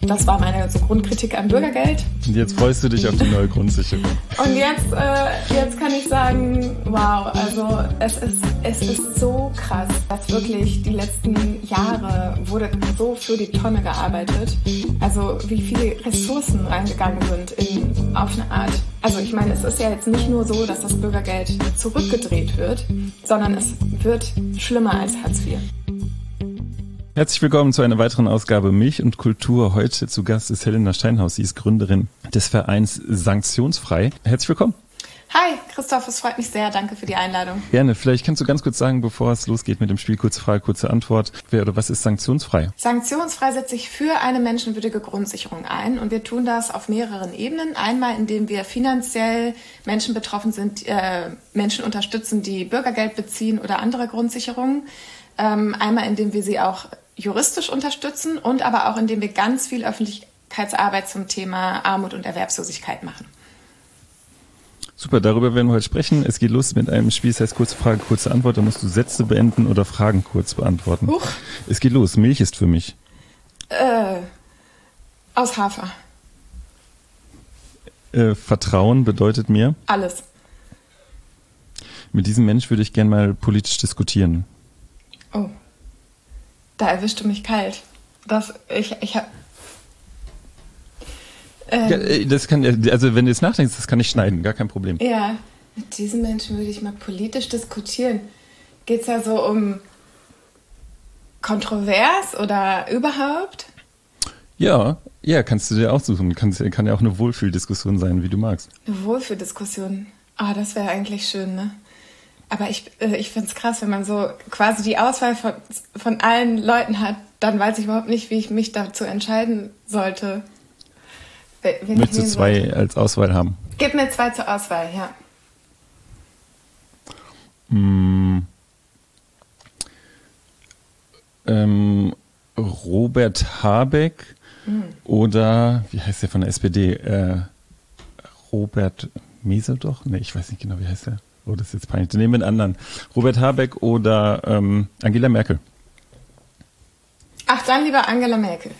Das war meine so Grundkritik am Bürgergeld. Und jetzt freust du dich auf die neue Grundsicherung. Und jetzt kann ich sagen, wow, also es ist so krass, dass wirklich die letzten Jahre wurde so für die Tonne gearbeitet. Also wie viele Ressourcen reingegangen sind auf eine Art. Also ich meine, es ist ja jetzt nicht nur so, dass das Bürgergeld zurückgedreht wird, sondern es wird schlimmer als Hartz IV. Herzlich willkommen zu einer weiteren Ausgabe Milch und Kultur. Heute zu Gast ist Helena Steinhaus. Sie ist Gründerin des Vereins Sanktionsfrei. Herzlich willkommen. Hi, Christoph, es freut mich sehr. Danke für die Einladung. Gerne. Vielleicht kannst du ganz kurz sagen, bevor es losgeht mit dem Spiel Kurze Frage, kurze Antwort. Wer oder was ist Sanktionsfrei? Sanktionsfrei setzt sich für eine menschenwürdige Grundsicherung ein. Und wir tun das auf mehreren Ebenen. Einmal, indem wir finanziell Menschen betroffen sind, Menschen unterstützen, die Bürgergeld beziehen oder andere Grundsicherungen. Einmal, indem wir sie auch juristisch unterstützen und aber auch, indem wir ganz viel Öffentlichkeitsarbeit zum Thema Armut und Erwerbslosigkeit machen. Super, darüber werden wir heute sprechen. Es geht los mit einem Spiel, das heißt kurze Frage, kurze Antwort. Da musst du Sätze beenden oder Fragen kurz beantworten. Huch. Es geht los. Milch ist für mich. Aus Hafer. Vertrauen bedeutet mir. Alles. Mit diesem Mensch würde ich gerne mal politisch diskutieren. Oh. Da erwischte mich kalt. Ich habe... Das kann, also wenn du jetzt nachdenkst, das kann ich schneiden, gar kein Problem. Ja, mit diesen Menschen würde ich mal politisch diskutieren. Geht es ja so um kontrovers oder überhaupt? Ja, kannst du dir auch suchen. Kann ja auch eine Wohlfühldiskussion sein, wie du magst. Eine Wohlfühldiskussion. Ah, das wäre eigentlich schön, ne? Aber ich finde es krass, wenn man so quasi die Auswahl von allen Leuten hat, dann weiß ich überhaupt nicht, wie ich mich dazu entscheiden sollte. Möchtest du zwei als Auswahl haben? Gib mir 2 zur Auswahl, ja. Robert Habeck oder, wie heißt der von der SPD? Robert Meseldorf? Nee, ich weiß nicht genau, wie heißt der. Oh, das ist jetzt peinlich. Nehmen wir einen anderen. Robert Habeck oder Angela Merkel? Ach, dann lieber Angela Merkel.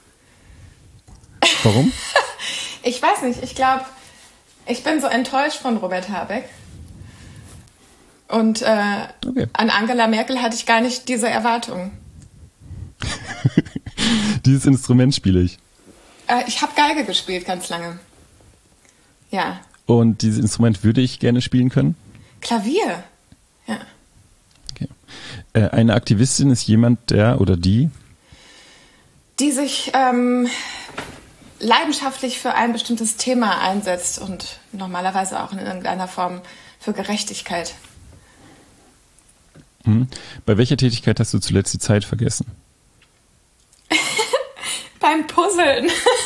Warum? Ich weiß nicht. Ich glaube, ich bin so enttäuscht von Robert Habeck. Und Okay. An Angela Merkel hatte ich gar nicht diese Erwartungen. Dieses Instrument spiele ich. Ich habe Geige gespielt ganz lange. Ja. Und dieses Instrument würde ich gerne spielen können? Klavier. Ja. Okay. Eine Aktivistin ist jemand, der oder die sich leidenschaftlich für ein bestimmtes Thema einsetzt und normalerweise auch in irgendeiner Form für Gerechtigkeit. Bei welcher Tätigkeit hast du zuletzt die Zeit vergessen? Beim Puzzeln.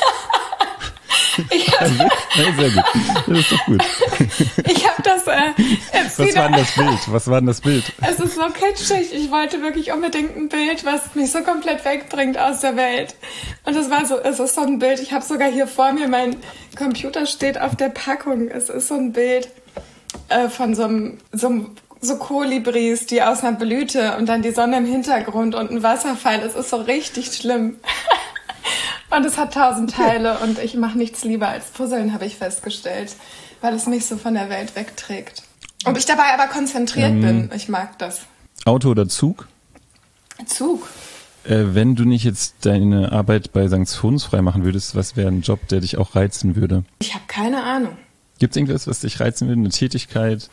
Sehr gut. Das ist doch gut. Ich habe das jetzt Was wieder... war denn das Bild? Es ist so kitschig. Ich wollte wirklich unbedingt ein Bild, was mich so komplett wegbringt aus der Welt. Und es ist so ein Bild. Ich habe sogar hier vor mir, mein Computer steht auf der Packung. Es ist so ein Bild von so Kolibris, die aus einer Blüte und dann die Sonne im Hintergrund und ein Wasserfall. Es ist so richtig schlimm. Und es hat 1000 Teile und ich mache nichts lieber als Puzzeln, habe ich festgestellt, weil es mich so von der Welt wegträgt. Und ich dabei aber konzentriert bin. Ich mag das. Auto oder Zug? Zug. Wenn du nicht jetzt deine Arbeit bei Sanktionsfrei machen würdest, was wäre ein Job, der dich auch reizen würde? Ich habe keine Ahnung. Gibt es irgendwas, was dich reizen würde? Eine Tätigkeit,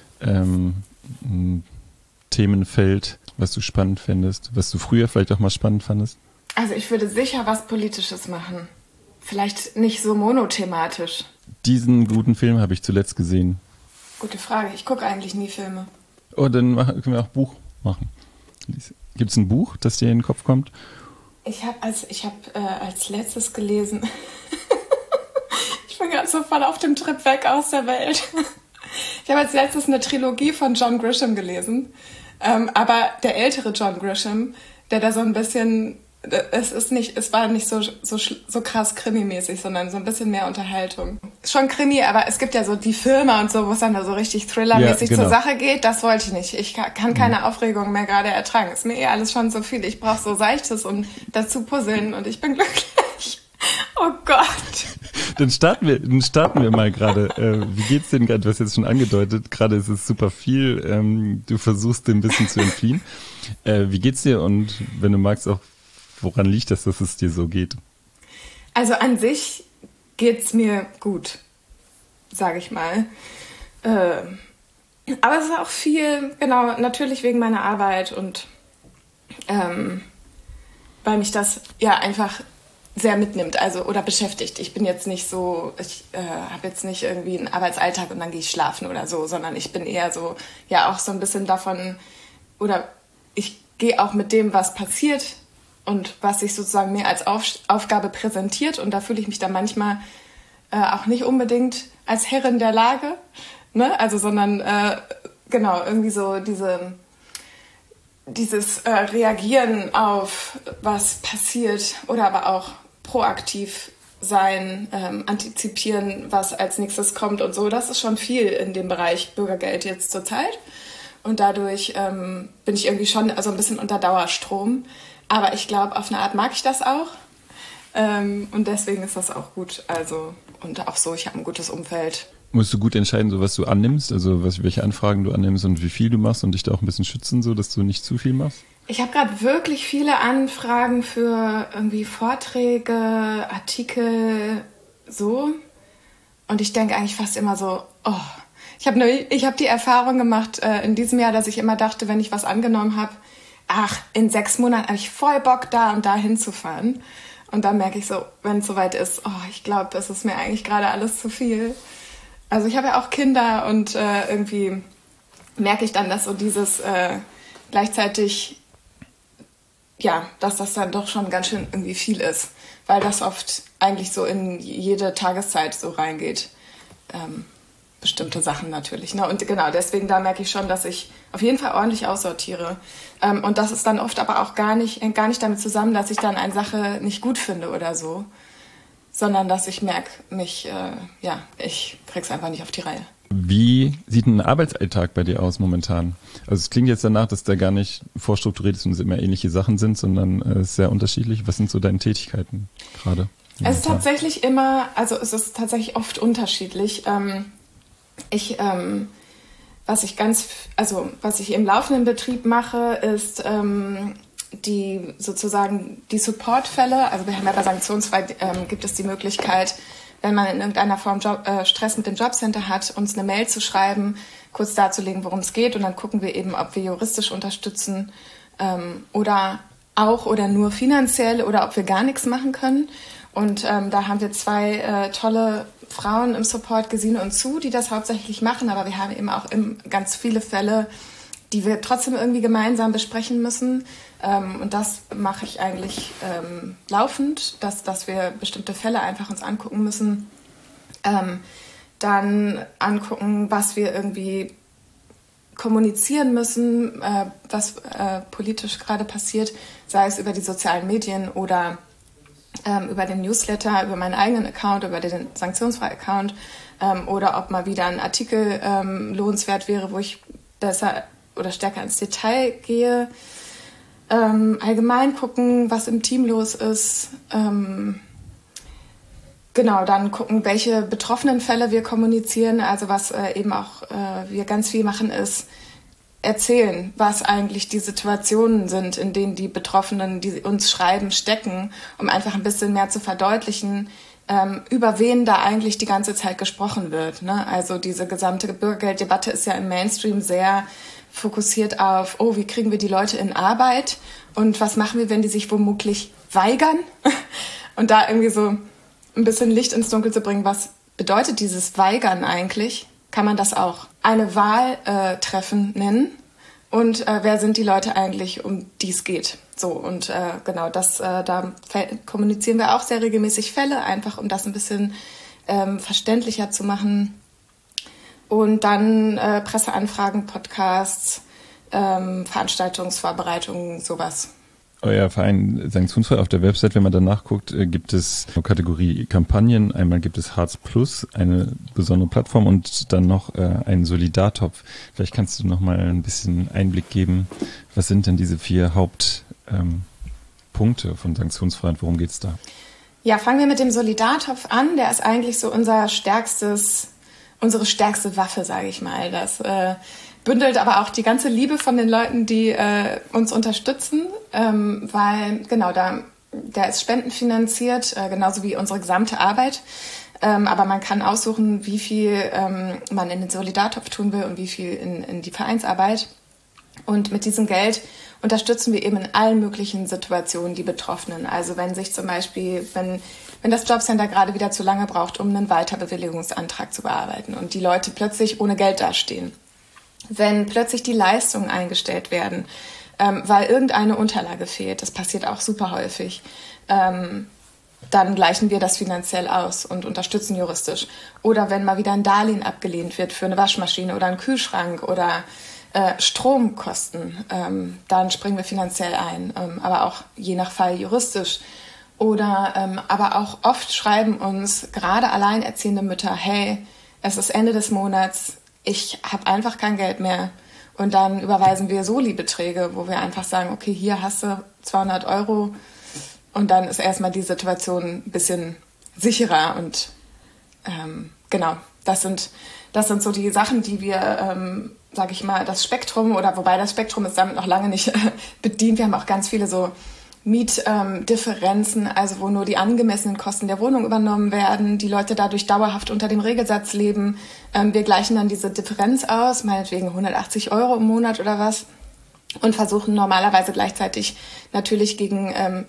ein Themenfeld, was du spannend fändest, was du früher vielleicht auch mal spannend fandest? Also ich würde sicher was Politisches machen. Vielleicht nicht so monothematisch. Diesen guten Film habe ich zuletzt gesehen. Gute Frage. Ich gucke eigentlich nie Filme. Oh, dann können wir auch Buch machen. Gibt es ein Buch, das dir in den Kopf kommt? Ich habe als letztes gelesen. Ich bin gerade so voll auf dem Trip weg aus der Welt. Ich habe als letztes eine Trilogie von John Grisham gelesen. Aber der ältere John Grisham, der da so ein bisschen... Es war nicht so krass Krimi-mäßig, sondern so ein bisschen mehr Unterhaltung. Schon Krimi, aber es gibt ja so die Filme und so, wo es dann da so richtig Thriller-mäßig zur Sache geht. Das wollte ich nicht. Ich kann keine Aufregung mehr gerade ertragen. Ist mir alles schon so viel. Ich brauche so Seichtes und dazu puzzeln und ich bin glücklich. Oh Gott. Dann starten wir mal gerade. Wie geht's denn gerade? Du hast jetzt schon angedeutet, gerade ist es super viel. Du versuchst dem ein bisschen zu entfliehen. Wie geht's dir? Und wenn du magst auch, woran liegt das, dass es dir so geht? Also an sich geht's mir gut, sage ich mal. Aber es ist auch viel, genau, natürlich wegen meiner Arbeit und weil mich das ja einfach sehr mitnimmt, also oder beschäftigt. Ich bin jetzt nicht so, ich habe jetzt nicht irgendwie einen Arbeitsalltag und dann gehe ich schlafen oder so, sondern ich bin eher so, ja auch so ein bisschen davon, oder ich gehe auch mit dem, was passiert und was sich sozusagen mir als Aufgabe präsentiert, und da fühle ich mich dann manchmal auch nicht unbedingt als Herrin der Lage, ne? Also sondern genau, irgendwie so dieses Reagieren auf was passiert oder aber auch proaktiv sein, antizipieren, was als nächstes kommt und so. Das ist schon viel in dem Bereich Bürgergeld jetzt zurzeit. Und dadurch bin ich irgendwie schon so ein bisschen unter Dauerstrom. Aber ich glaube, auf eine Art mag ich das auch. Und deswegen ist das auch gut. Also, und auch so, ich habe ein gutes Umfeld. Musst du gut entscheiden, so was du annimmst, also welche Anfragen du annimmst und wie viel du machst und dich da auch ein bisschen schützen, so dass du nicht zu viel machst? Ich habe gerade wirklich viele Anfragen für irgendwie Vorträge, Artikel, so. Und ich denke eigentlich fast immer so, oh. Ich habe die Erfahrung gemacht in diesem Jahr, dass ich immer dachte, wenn ich was angenommen habe, in 6 Monaten habe ich voll Bock, da und da hinzufahren. Und dann merke ich so, wenn es soweit ist, ich glaube, das ist mir eigentlich gerade alles zu viel. Also ich habe ja auch Kinder und irgendwie merke ich dann, dass so dieses gleichzeitig, ja, dass das dann doch schon ganz schön irgendwie viel ist, weil das oft eigentlich so in jede Tageszeit so reingeht. Bestimmte Sachen natürlich. Ne? Und genau, deswegen da merke ich schon, dass ich auf jeden Fall ordentlich aussortiere. Und das ist dann oft aber auch gar nicht damit zusammen, dass ich dann eine Sache nicht gut finde oder so, sondern dass ich merke, ich krieg's einfach nicht auf die Reihe. Wie sieht ein Arbeitsalltag bei dir aus momentan? Also es klingt jetzt danach, dass da gar nicht vorstrukturiert ist und es immer ähnliche Sachen sind, sondern es ist sehr unterschiedlich. Was sind so deine Tätigkeiten gerade? Es ist tatsächlich oft unterschiedlich. Was ich im laufenden Betrieb mache, ist die Supportfälle. Also wir haben ja bei Sanktionsfrei gibt es die Möglichkeit, wenn man in irgendeiner Form Stress mit dem Jobcenter hat, uns eine Mail zu schreiben, kurz darzulegen, worum es geht, und dann gucken wir eben, ob wir juristisch unterstützen oder nur finanziell oder ob wir gar nichts machen können. Und da haben wir 2 tolle Frauen im Support, Gesine und Sue, die das hauptsächlich machen, aber wir haben eben auch ganz viele Fälle, die wir trotzdem irgendwie gemeinsam besprechen müssen. Und das mache ich eigentlich laufend, dass wir bestimmte Fälle einfach uns angucken müssen. Dann angucken, was wir irgendwie kommunizieren müssen, was politisch gerade passiert, sei es über die sozialen Medien oder über den Newsletter, über meinen eigenen Account, über den Sanktionsfrei-Account, oder ob mal wieder ein Artikel lohnenswert wäre, wo ich besser oder stärker ins Detail gehe. Allgemein gucken, was im Team los ist. Genau, dann gucken, welche betroffenen Fälle wir kommunizieren. Also was eben auch wir ganz viel machen, ist erzählen, was eigentlich die Situationen sind, in denen die Betroffenen, die uns schreiben, stecken, um einfach ein bisschen mehr zu verdeutlichen, über wen da eigentlich die ganze Zeit gesprochen wird. Ne? Also diese gesamte Bürgergelddebatte ist ja im Mainstream sehr fokussiert auf, wie kriegen wir die Leute in Arbeit und was machen wir, wenn die sich womöglich weigern? Und da irgendwie so ein bisschen Licht ins Dunkel zu bringen, was bedeutet dieses Weigern eigentlich? Kann man das auch eine Wahl treffen nennen? Und wer sind die Leute eigentlich, um die es geht? So, und genau, da kommunizieren wir auch sehr regelmäßig Fälle, einfach um das ein bisschen verständlicher zu machen. Und dann Presseanfragen, Podcasts, Veranstaltungsvorbereitungen, sowas. Euer Verein Sanktionsfrei auf der Website, wenn man danach guckt, gibt es eine Kategorie Kampagnen. Einmal gibt es Hartz Plus, eine besondere Plattform, und dann noch einen Solidartopf. Vielleicht kannst du noch mal ein bisschen Einblick geben. Was sind denn diese 4 Hauptpunkte von Sanktionsfrei und worum geht's da? Ja, fangen wir mit dem Solidartopf an. Der ist eigentlich so unsere stärkste Waffe, sage ich mal. Das bündelt aber auch die ganze Liebe von den Leuten, die uns unterstützen, weil genau der ist spendenfinanziert, genauso wie unsere gesamte Arbeit. Aber man kann aussuchen, wie viel man in den Solidartopf tun will und wie viel in die Vereinsarbeit. Und mit diesem Geld unterstützen wir eben in allen möglichen Situationen die Betroffenen. Also wenn sich zum Beispiel, wenn das Jobcenter gerade wieder zu lange braucht, um einen Weiterbewilligungsantrag zu bearbeiten und die Leute plötzlich ohne Geld dastehen. Wenn plötzlich die Leistungen eingestellt werden, weil irgendeine Unterlage fehlt, das passiert auch super häufig, dann gleichen wir das finanziell aus und unterstützen juristisch. Oder wenn mal wieder ein Darlehen abgelehnt wird für eine Waschmaschine oder einen Kühlschrank oder Stromkosten, dann springen wir finanziell ein, aber auch je nach Fall juristisch. Oder aber auch oft schreiben uns gerade alleinerziehende Mütter, hey, es ist Ende des Monats, ich habe einfach kein Geld mehr. Und dann überweisen wir Soli-Beträge, wo wir einfach sagen, okay, hier hast du 200 €. Und dann ist erstmal die Situation ein bisschen sicherer. Und genau, das sind so die Sachen, die wir, sage ich mal, das Spektrum, oder wobei das Spektrum ist damit noch lange nicht bedient. Wir haben auch ganz viele so Mietdifferenzen, also wo nur die angemessenen Kosten der Wohnung übernommen werden, die Leute dadurch dauerhaft unter dem Regelsatz leben. Wir gleichen dann diese Differenz aus, meinetwegen 180 € im Monat oder was, und versuchen normalerweise gleichzeitig natürlich gegen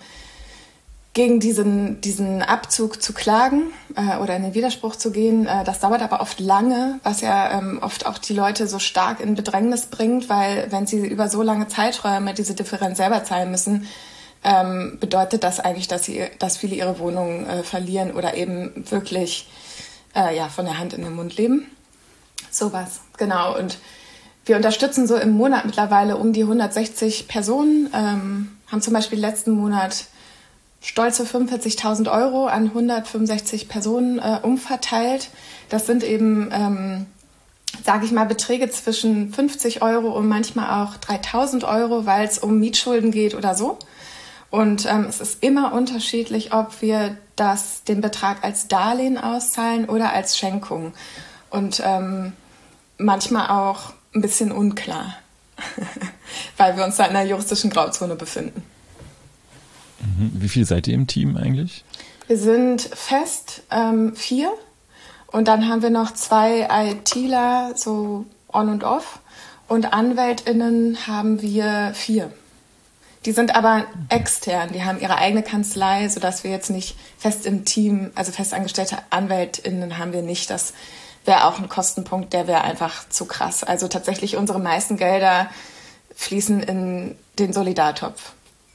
diesen Abzug zu klagen oder in den Widerspruch zu gehen. Das dauert aber oft lange, was ja oft auch die Leute so stark in Bedrängnis bringt, weil wenn sie über so lange Zeiträume diese Differenz selber zahlen müssen, bedeutet das eigentlich, dass viele ihre Wohnungen verlieren oder eben wirklich von der Hand in den Mund leben. Sowas, genau. Und wir unterstützen so im Monat mittlerweile um die 160 Personen, haben zum Beispiel letzten Monat stolze 45.000 € an 165 Personen umverteilt. Das sind eben, sage ich mal, Beträge zwischen 50 € und manchmal auch 3.000 €, weil es um Mietschulden geht oder so. Und es ist immer unterschiedlich, ob wir den Betrag als Darlehen auszahlen oder als Schenkung. Und manchmal auch ein bisschen unklar, weil wir uns da in einer juristischen Grauzone befinden. Wie viel seid ihr im Team eigentlich? Wir sind fest 4 und dann haben wir noch 2 ITler, so on und off, und AnwältInnen haben wir 4. Die sind aber extern, die haben ihre eigene Kanzlei, sodass wir jetzt nicht fest im Team, also festangestellte AnwältInnen haben wir nicht. Das wäre auch ein Kostenpunkt, der wäre einfach zu krass. Also tatsächlich unsere meisten Gelder fließen in den Solidartopf.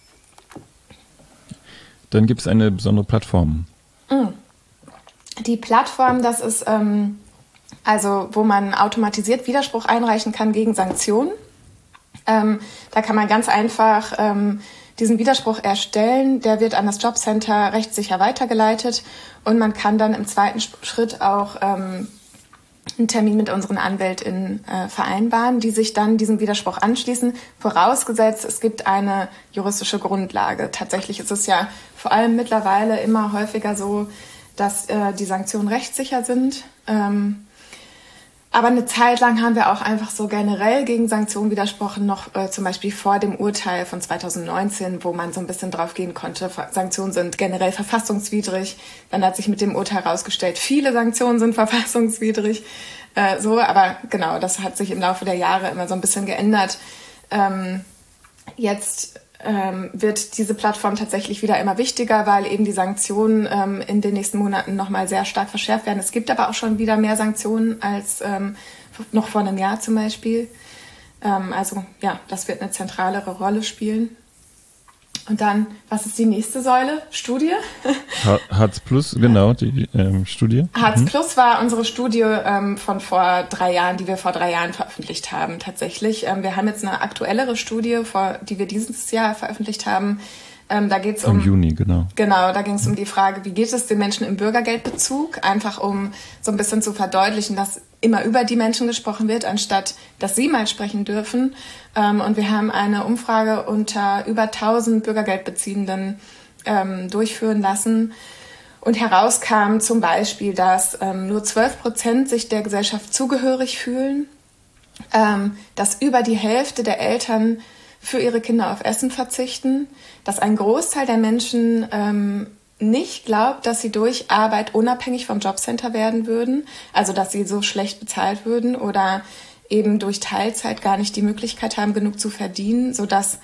Dann gibt es eine besondere Plattform. Die Plattform, das ist wo man automatisiert Widerspruch einreichen kann gegen Sanktionen. Da kann man ganz einfach diesen Widerspruch erstellen. Der wird an das Jobcenter rechtssicher weitergeleitet und man kann dann im zweiten Schritt auch einen Termin mit unseren AnwältInnen vereinbaren, die sich dann diesem Widerspruch anschließen, vorausgesetzt, es gibt eine juristische Grundlage. Tatsächlich ist es ja vor allem mittlerweile immer häufiger so, dass die Sanktionen rechtssicher sind. Aber eine Zeit lang haben wir auch einfach so generell gegen Sanktionen widersprochen, noch zum Beispiel vor dem Urteil von 2019, wo man so ein bisschen drauf gehen konnte, Sanktionen sind generell verfassungswidrig. Dann hat sich mit dem Urteil herausgestellt, viele Sanktionen sind verfassungswidrig. Aber genau, das hat sich im Laufe der Jahre immer so ein bisschen geändert. Jetzt wird diese Plattform tatsächlich wieder immer wichtiger, weil eben die Sanktionen in den nächsten Monaten nochmal sehr stark verschärft werden. Es gibt aber auch schon wieder mehr Sanktionen als noch vor einem Jahr zum Beispiel. Das wird eine zentralere Rolle spielen. Und dann, was ist die nächste Säule? Studie? Hartz Plus, genau, die Studie. Hartz Plus war unsere Studie von vor 3 Jahren, die wir vor 3 Jahren veröffentlicht haben tatsächlich. Wir haben jetzt eine aktuellere Studie, die wir dieses Jahr veröffentlicht haben. Da geht's im Juni, genau. Genau, da ging es um die Frage, wie geht es den Menschen im Bürgergeldbezug? Einfach um so ein bisschen zu verdeutlichen, dass immer über die Menschen gesprochen wird, anstatt dass sie mal sprechen dürfen. Und wir haben eine Umfrage unter über 1000 Bürgergeldbeziehenden durchführen lassen. Und herauskam zum Beispiel, dass nur 12% sich der Gesellschaft zugehörig fühlen, dass über die Hälfte der Eltern für ihre Kinder auf Essen verzichten, dass ein Großteil der Menschen nicht glaubt, dass sie durch Arbeit unabhängig vom Jobcenter werden würden, also dass sie so schlecht bezahlt würden oder eben durch Teilzeit gar nicht die Möglichkeit haben, genug zu verdienen, sodass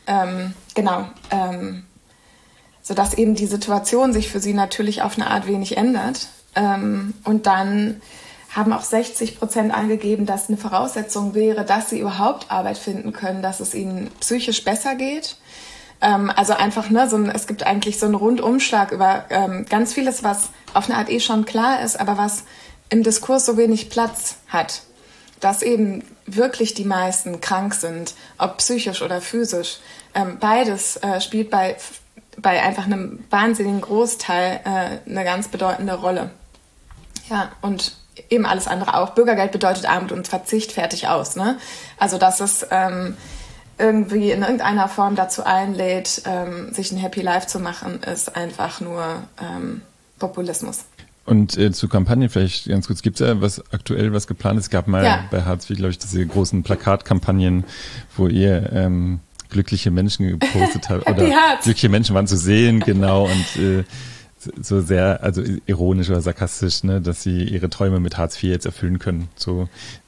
sodass eben die Situation sich für sie natürlich auf eine Art wenig ändert. Und dann haben auch 60% angegeben, dass eine Voraussetzung wäre, dass sie überhaupt Arbeit finden können, dass es ihnen psychisch besser geht. Also einfach, es gibt eigentlich so einen Rundumschlag über ganz vieles, was auf eine Art schon klar ist, aber was im Diskurs so wenig Platz hat. Dass eben wirklich die meisten krank sind, ob psychisch oder physisch. Beides spielt bei einfach einem wahnsinnigen Großteil eine ganz bedeutende Rolle. Ja, und eben alles andere auch. Bürgergeld bedeutet Armut und Verzicht, fertig aus. Ne? Also dass es irgendwie in irgendeiner Form dazu einlädt, sich ein Happy Life zu machen, ist einfach nur Populismus. Und zur Kampagne vielleicht ganz kurz, gibt es ja was geplant ist? Es gab mal bei Hartz IV, glaube ich, diese großen Plakatkampagnen, wo ihr glückliche Menschen gepostet habt. Oder glückliche Menschen waren zu sehen, genau, und so sehr, also ironisch oder sarkastisch, ne, dass sie ihre Träume mit Hartz IV jetzt erfüllen können. So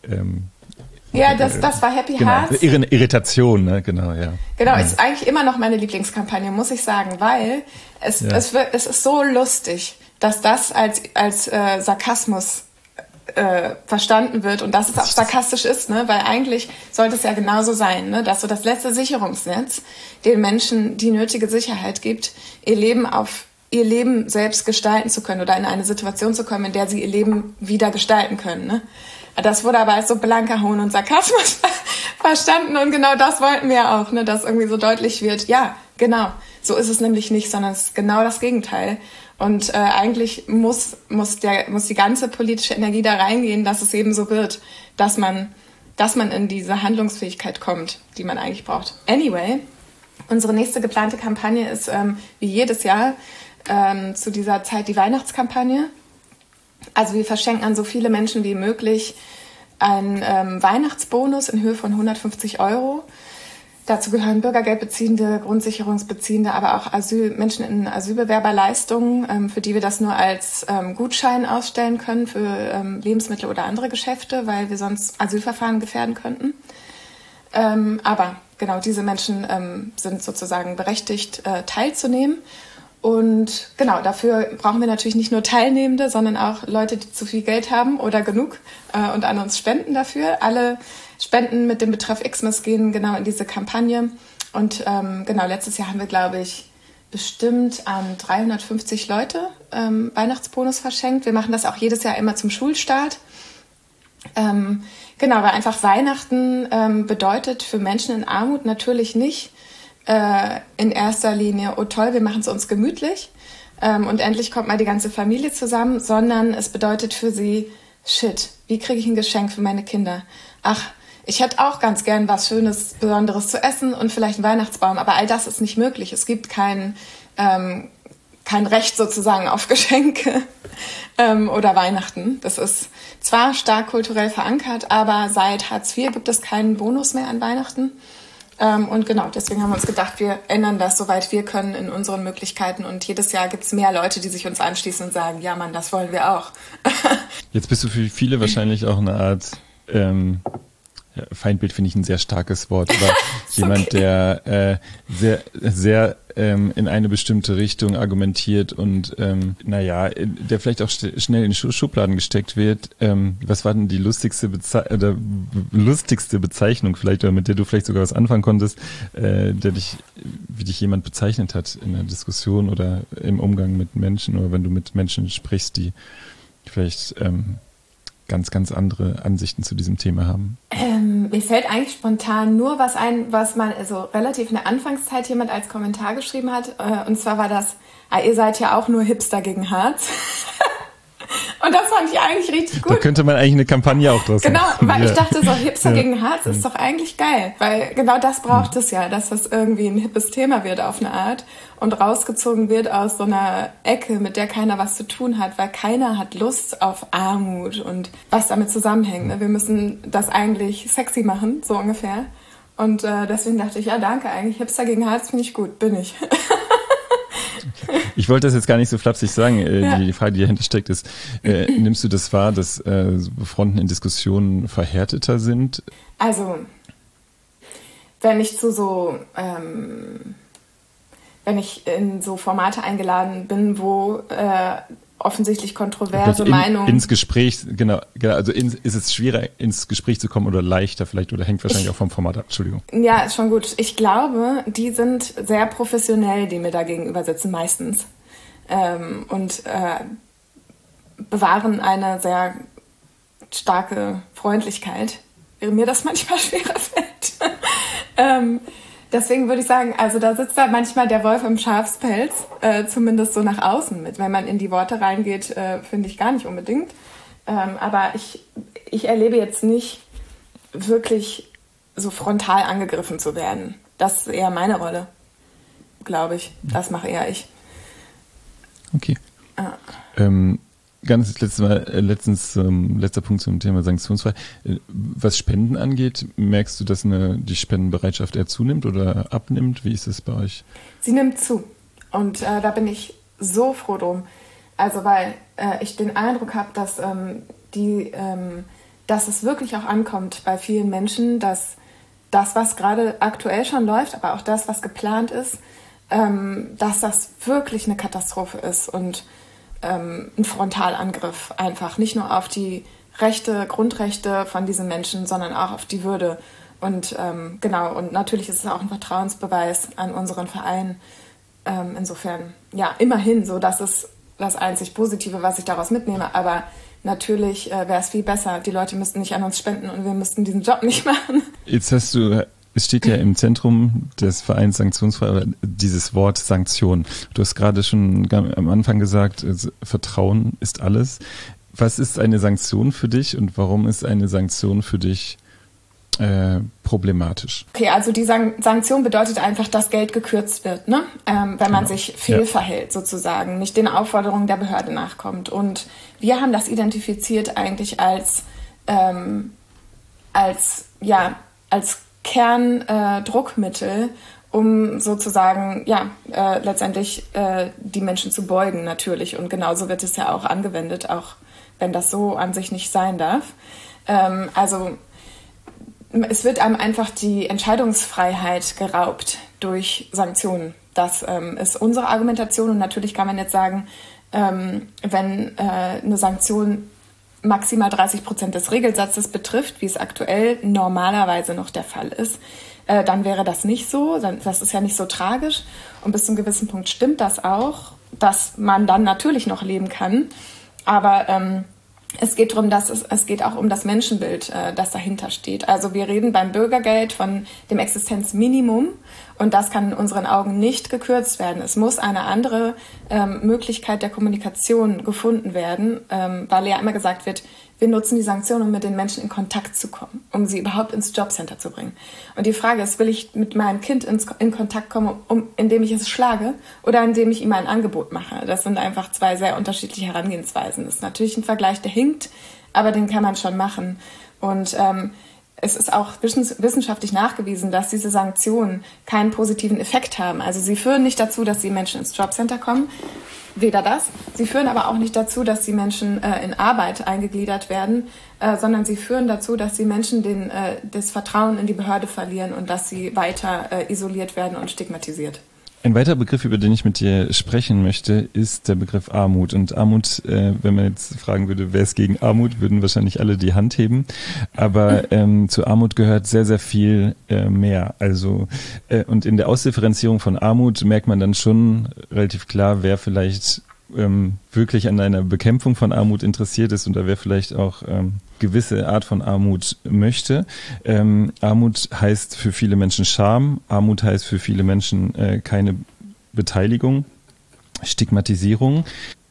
das war Happy genau, Hearts. Ihre Irritation, ne? Genau, ja. Genau, ist eigentlich immer noch meine Lieblingskampagne, muss ich sagen, weil es ist so lustig, dass das als Sarkasmus verstanden wird und dass es auch sarkastisch ist, ne? Weil eigentlich sollte es ja genauso sein, ne? Dass so das letzte Sicherungsnetz den Menschen die nötige Sicherheit gibt, ihr Leben selbst gestalten zu können oder in eine Situation zu kommen, in der sie ihr Leben wieder gestalten können, ne? Das wurde aber als so blanker Hohn und Sarkasmus verstanden und genau das wollten wir auch, ne? Dass irgendwie so deutlich wird, ja, genau, so ist es nämlich nicht, sondern es ist genau das Gegenteil. Und eigentlich muss die ganze politische Energie da reingehen, dass es eben so wird, dass man in diese Handlungsfähigkeit kommt, die man eigentlich braucht. Anyway, unsere nächste geplante Kampagne ist wie jedes Jahr zu dieser Zeit die Weihnachtskampagne. Also wir verschenken an so viele Menschen wie möglich einen Weihnachtsbonus in Höhe von 150 €. Dazu gehören Bürgergeldbeziehende, Grundsicherungsbeziehende, aber auch Menschen in Asylbewerberleistungen, für die wir das nur als Gutschein ausstellen können für Lebensmittel oder andere Geschäfte, weil wir sonst Asylverfahren gefährden könnten. Aber genau, diese Menschen sind sozusagen berechtigt, teilzunehmen. Und genau, dafür brauchen wir natürlich nicht nur Teilnehmende, sondern auch Leute, die zu viel Geld haben oder genug und an uns spenden dafür. Alle Spenden mit dem Betreff Xmas gehen genau in diese Kampagne. Und genau, letztes Jahr haben wir, glaube ich, bestimmt an 350 Leute Weihnachtsbonus verschenkt. Wir machen das auch jedes Jahr immer zum Schulstart. Genau, weil einfach Weihnachten bedeutet für Menschen in Armut natürlich nicht in erster Linie, oh toll, wir machen es uns gemütlich und endlich kommt mal die ganze Familie zusammen, sondern es bedeutet für sie, shit, wie kriege ich ein Geschenk für meine Kinder? Ach, ich hätte auch ganz gern was Schönes, Besonderes zu essen und vielleicht einen Weihnachtsbaum, aber all das ist nicht möglich. Es gibt kein Recht sozusagen auf Geschenke oder Weihnachten. Das ist zwar stark kulturell verankert, aber seit Hartz IV gibt es keinen Bonus mehr an Weihnachten. Und genau, deswegen haben wir uns gedacht, wir ändern das, soweit wir können, in unseren Möglichkeiten. Und jedes Jahr gibt es mehr Leute, die sich uns anschließen und sagen, ja Mann, das wollen wir auch. Jetzt bist du für viele wahrscheinlich auch eine Art, Feindbild finde ich ein sehr starkes Wort, aber jemand, der sehr in eine bestimmte Richtung argumentiert und der vielleicht auch schnell in Schubladen gesteckt wird. Was war denn die lustigste Bezeichnung vielleicht, oder mit der du vielleicht sogar was anfangen konntest, wie dich jemand bezeichnet hat in der Diskussion oder im Umgang mit Menschen oder wenn du mit Menschen sprichst, die vielleicht ganz, ganz andere Ansichten zu diesem Thema haben? Mir fällt eigentlich spontan nur was ein, was man also relativ in der Anfangszeit jemand als Kommentar geschrieben hat. Und zwar war das, ihr seid ja auch nur Hipster gegen Hartz. Und das fand ich eigentlich richtig gut. Da könnte man eigentlich eine Kampagne auch draus machen. Genau, weil ich dachte so, Hipster gegen Harz ist doch eigentlich geil. Weil genau das braucht es ja, dass das irgendwie ein hippes Thema wird auf eine Art und rausgezogen wird aus so einer Ecke, mit der keiner was zu tun hat, weil keiner hat Lust auf Armut und was damit zusammenhängt. Ne? Wir müssen das eigentlich sexy machen, so ungefähr. Und deswegen dachte ich, ja danke, eigentlich Hipster gegen Harz finde ich gut, bin ich. Ich wollte das jetzt gar nicht so flapsig sagen. Die Frage, die dahinter steckt, ist, nimmst du das wahr, dass Fronten in Diskussionen verhärteter sind? Also, wenn ich in so Formate eingeladen bin, wo offensichtlich kontroverse Meinungen... Ins Gespräch, genau, also ist es schwieriger, ins Gespräch zu kommen oder leichter vielleicht, oder hängt wahrscheinlich auch vom Format ab, Entschuldigung. Ja, ist schon gut. Ich glaube, die sind sehr professionell, die mir da gegenüber sitzen, meistens. Und bewahren eine sehr starke Freundlichkeit, während mir das manchmal schwerer fällt. Deswegen würde ich sagen, also da sitzt da manchmal der Wolf im Schafspelz, zumindest so nach außen mit. Wenn man in die Worte reingeht, finde ich gar nicht unbedingt. Aber ich erlebe jetzt nicht wirklich so frontal angegriffen zu werden. Das ist eher meine Rolle, glaube ich. Das mache eher ich. Okay. Ganz letzter Punkt zum Thema sanktionsfrei. Was Spenden angeht, merkst du, dass die Spendenbereitschaft eher zunimmt oder abnimmt? Wie ist es bei euch? Sie nimmt zu. Und da bin ich so froh drum. Also weil ich den Eindruck habe, dass dass es wirklich auch ankommt bei vielen Menschen, dass das, was gerade aktuell schon läuft, aber auch das, was geplant ist, dass das wirklich eine Katastrophe ist und ein Frontalangriff einfach. Nicht nur auf die Grundrechte von diesen Menschen, sondern auch auf die Würde. Und genau, und natürlich ist es auch ein Vertrauensbeweis an unseren Verein. Insofern, ja, immerhin so, das ist das einzig Positive, was ich daraus mitnehme. Aber natürlich wäre es viel besser. Die Leute müssten nicht an uns spenden und wir müssten diesen Job nicht machen. Jetzt es steht ja im Zentrum des Vereins Sanktionsfrei dieses Wort Sanktion. Du hast gerade schon am Anfang gesagt, Vertrauen ist alles. Was ist eine Sanktion für dich und warum ist eine Sanktion für dich problematisch? Okay, also die Sanktion bedeutet einfach, dass Geld gekürzt wird, ne? Wenn man sich fehlverhält sozusagen, nicht den Aufforderungen der Behörde nachkommt. Und wir haben das identifiziert eigentlich als Kerndruckmittel, um sozusagen letztendlich die Menschen zu beugen natürlich. Und genauso wird es ja auch angewendet, auch wenn das so an sich nicht sein darf. Es wird einem einfach die Entscheidungsfreiheit geraubt durch Sanktionen. Das ist unsere Argumentation. Und natürlich kann man jetzt sagen, wenn eine Sanktion maximal 30% des Regelsatzes betrifft, wie es aktuell normalerweise noch der Fall ist, dann wäre das nicht so. Das ist ja nicht so tragisch. Und bis zu einem gewissen Punkt stimmt das auch, dass man dann natürlich noch leben kann. Aber es geht darum, es geht auch um das Menschenbild, das dahinter steht. Also wir reden beim Bürgergeld von dem Existenzminimum und das kann in unseren Augen nicht gekürzt werden. Es muss eine andere Möglichkeit der Kommunikation gefunden werden, weil ja immer gesagt wird, wir nutzen die Sanktionen, um mit den Menschen in Kontakt zu kommen, um sie überhaupt ins Jobcenter zu bringen. Und die Frage ist, will ich mit meinem Kind in Kontakt kommen, indem ich es schlage oder indem ich ihm ein Angebot mache? Das sind einfach zwei sehr unterschiedliche Herangehensweisen. Das ist natürlich ein Vergleich, der hinkt, aber den kann man schon machen. Und es ist auch wissenschaftlich nachgewiesen, dass diese Sanktionen keinen positiven Effekt haben. Also sie führen nicht dazu, dass die Menschen ins Jobcenter kommen, weder das. Sie führen aber auch nicht dazu, dass die Menschen in Arbeit eingegliedert werden, sondern sie führen dazu, dass die Menschen das Vertrauen in die Behörde verlieren und dass sie weiter isoliert werden und stigmatisiert. Ein weiterer Begriff, über den ich mit dir sprechen möchte, ist der Begriff Armut. Und Armut, wenn man jetzt fragen würde, wer ist gegen Armut, würden wahrscheinlich alle die Hand heben. Aber zu Armut gehört sehr, sehr viel mehr. Also und in der Ausdifferenzierung von Armut merkt man dann schon relativ klar, wer vielleicht wirklich an einer Bekämpfung von Armut interessiert ist und da wer vielleicht auch gewisse Art von Armut möchte. Armut heißt für viele Menschen Scham, Armut heißt für viele Menschen keine Beteiligung, Stigmatisierung.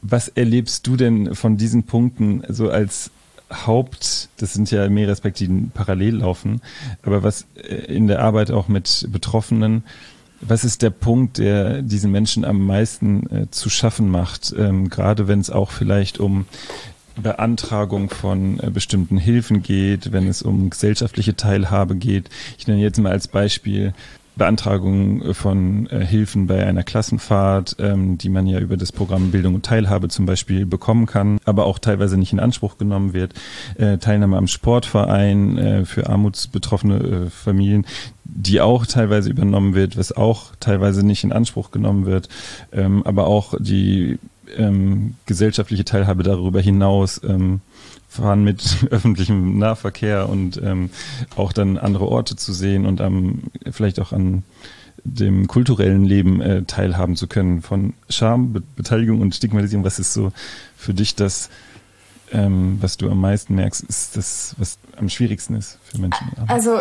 Was erlebst du denn von diesen Punkten so als das sind ja mehrere Aspekte, die parallel laufen, aber was in der Arbeit auch mit Betroffenen, was ist der Punkt, der diesen Menschen am meisten zu schaffen macht, gerade wenn es auch vielleicht um Beantragung von bestimmten Hilfen geht, wenn es um gesellschaftliche Teilhabe geht? Ich nenne jetzt mal als Beispiel Beantragung von Hilfen bei einer Klassenfahrt, die man ja über das Programm Bildung und Teilhabe zum Beispiel bekommen kann, aber auch teilweise nicht in Anspruch genommen wird. Teilnahme am Sportverein für armutsbetroffene Familien, die auch teilweise übernommen wird, was auch teilweise nicht in Anspruch genommen wird, aber auch die gesellschaftliche Teilhabe darüber hinaus, fahren mit öffentlichem Nahverkehr und auch dann andere Orte zu sehen und vielleicht auch an dem kulturellen Leben teilhaben zu können. Von Scham, Beteiligung und Stigmatisierung, was ist so für dich das, was du am meisten merkst, ist das, was am schwierigsten ist für Menschen? Also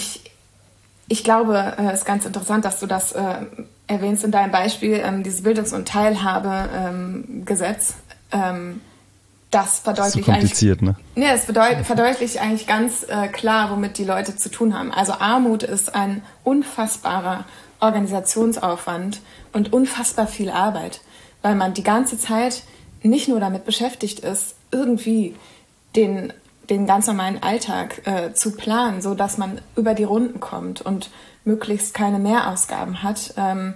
ich glaube, es ist ganz interessant, dass du das erwähnst in deinem Beispiel, dieses Bildungs- und Teilhabegesetz. Das verdeutlicht so kompliziert, eigentlich, ne? Ja, es verdeutlicht eigentlich ganz klar, womit die Leute zu tun haben. Also Armut ist ein unfassbarer Organisationsaufwand und unfassbar viel Arbeit, weil man die ganze Zeit nicht nur damit beschäftigt ist, irgendwie den ganz normalen Alltag zu planen, so dass man über die Runden kommt und möglichst keine Mehrausgaben hat,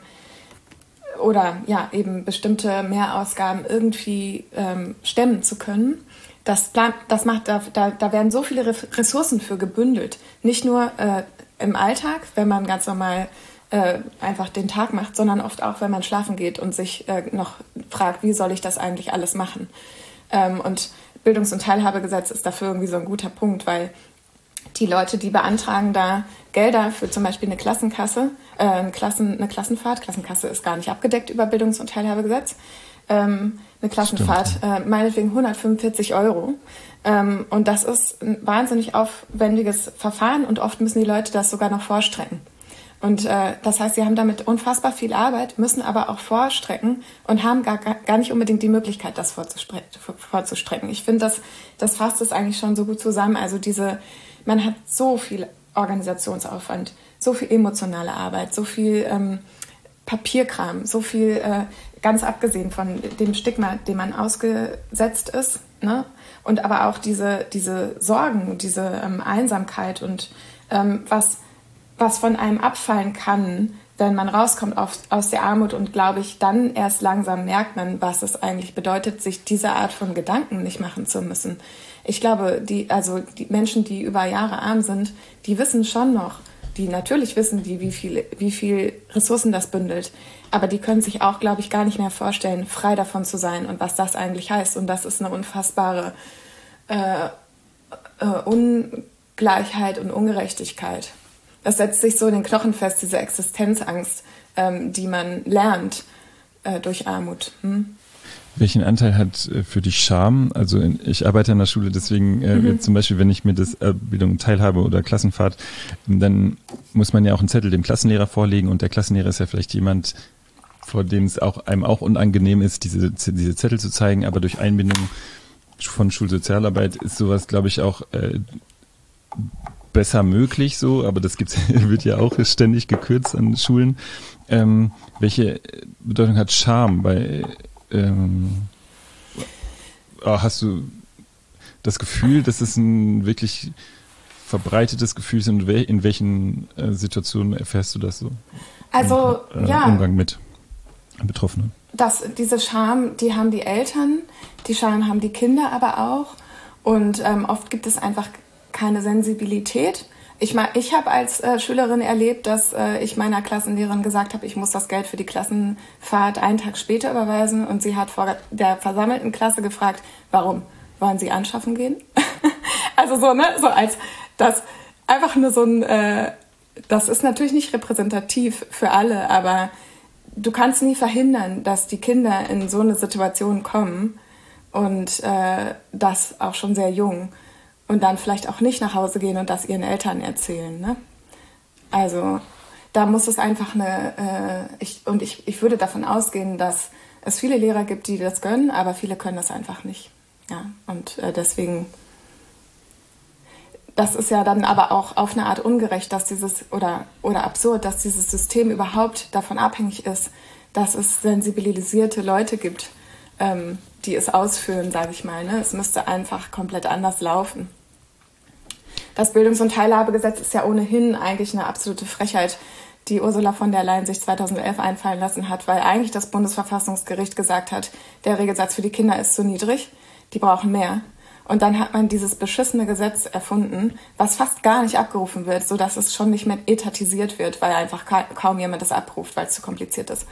oder ja, eben bestimmte Mehrausgaben irgendwie stemmen zu können. Da werden so viele Ressourcen für gebündelt. Nicht nur im Alltag, wenn man ganz normal einfach den Tag macht, sondern oft auch, wenn man schlafen geht und sich noch fragt, wie soll ich das eigentlich alles machen? Und Bildungs- und Teilhabegesetz ist dafür irgendwie so ein guter Punkt, weil die Leute, die beantragen da Gelder für zum Beispiel eine Klassenkasse, eine Klassenfahrt. Klassenkasse ist gar nicht abgedeckt über Bildungs- und Teilhabegesetz. Eine Klassenfahrt, meinetwegen 145 €. Und das ist ein wahnsinnig aufwendiges Verfahren und oft müssen die Leute das sogar noch vorstrecken. Und das heißt, sie haben damit unfassbar viel Arbeit, müssen aber auch vorstrecken und haben gar nicht unbedingt die Möglichkeit, das vorzustrecken. Ich finde, das fasst es eigentlich schon so gut zusammen. Also man hat so viel Organisationsaufwand, so viel emotionale Arbeit, so viel Papierkram, so viel, ganz abgesehen von dem Stigma, dem man ausgesetzt ist, ne? Und aber auch diese Sorgen, diese Einsamkeit und was von einem abfallen kann, wenn man rauskommt aus der Armut und, glaube ich, dann erst langsam merkt man, was es eigentlich bedeutet, sich diese Art von Gedanken nicht machen zu müssen. Ich glaube, die Menschen, die über Jahre arm sind, die wissen schon noch, natürlich wissen die, wie viel Ressourcen das bündelt, aber die können sich auch, glaube ich, gar nicht mehr vorstellen, frei davon zu sein und was das eigentlich heißt. Und das ist eine unfassbare Ungleichheit und Ungerechtigkeit. Das setzt sich so in den Knochen fest, diese Existenzangst, die man lernt durch Armut. Welchen Anteil hat für dich Scham? Also ich arbeite an der Schule, deswegen zum Beispiel, wenn ich mir das Bildung und Teilhabe oder Klassenfahrt, dann muss man ja auch einen Zettel dem Klassenlehrer vorlegen und der Klassenlehrer ist ja vielleicht jemand, vor dem es einem auch unangenehm ist, diese Zettel zu zeigen, aber durch Einbindung von Schulsozialarbeit ist sowas, glaube ich, auch besser möglich so, aber das wird ja auch ständig gekürzt an Schulen. Welche Bedeutung hat Scham bei hast du das Gefühl, dass es ein wirklich verbreitetes Gefühl ist und in welchen Situationen erfährst du das so? Also, ja. Umgang mit Betroffenen. Diese Scham, die haben die Eltern, die Scham haben die Kinder aber auch und oft gibt es einfach keine Sensibilität. Ich habe als Schülerin erlebt, dass ich meiner Klassenlehrerin gesagt habe, ich muss das Geld für die Klassenfahrt einen Tag später überweisen und sie hat vor der versammelten Klasse gefragt, warum? Wollen Sie anschaffen gehen? Also so, ne, so als das einfach nur so ein, das ist natürlich nicht repräsentativ für alle, aber du kannst nie verhindern, dass die Kinder in so eine Situation kommen und das auch schon sehr jung. Und dann vielleicht auch nicht nach Hause gehen und das ihren Eltern erzählen. Ne? Also da muss es einfach ich würde davon ausgehen, dass es viele Lehrer gibt, die das können, aber viele können das einfach nicht. Ja, und deswegen, das ist ja dann aber auch auf eine Art ungerecht, dass oder absurd, dass dieses System überhaupt davon abhängig ist, dass es sensibilisierte Leute gibt, die es ausführen, sage ich mal. Ne? Es müsste einfach komplett anders laufen. Das Bildungs- und Teilhabegesetz ist ja ohnehin eigentlich eine absolute Frechheit, die Ursula von der Leyen sich 2011 einfallen lassen hat, weil eigentlich das Bundesverfassungsgericht gesagt hat, der Regelsatz für die Kinder ist zu niedrig, die brauchen mehr. Und dann hat man dieses beschissene Gesetz erfunden, was fast gar nicht abgerufen wird, sodass es schon nicht mehr etatisiert wird, weil einfach kaum jemand das abruft, weil es zu kompliziert ist.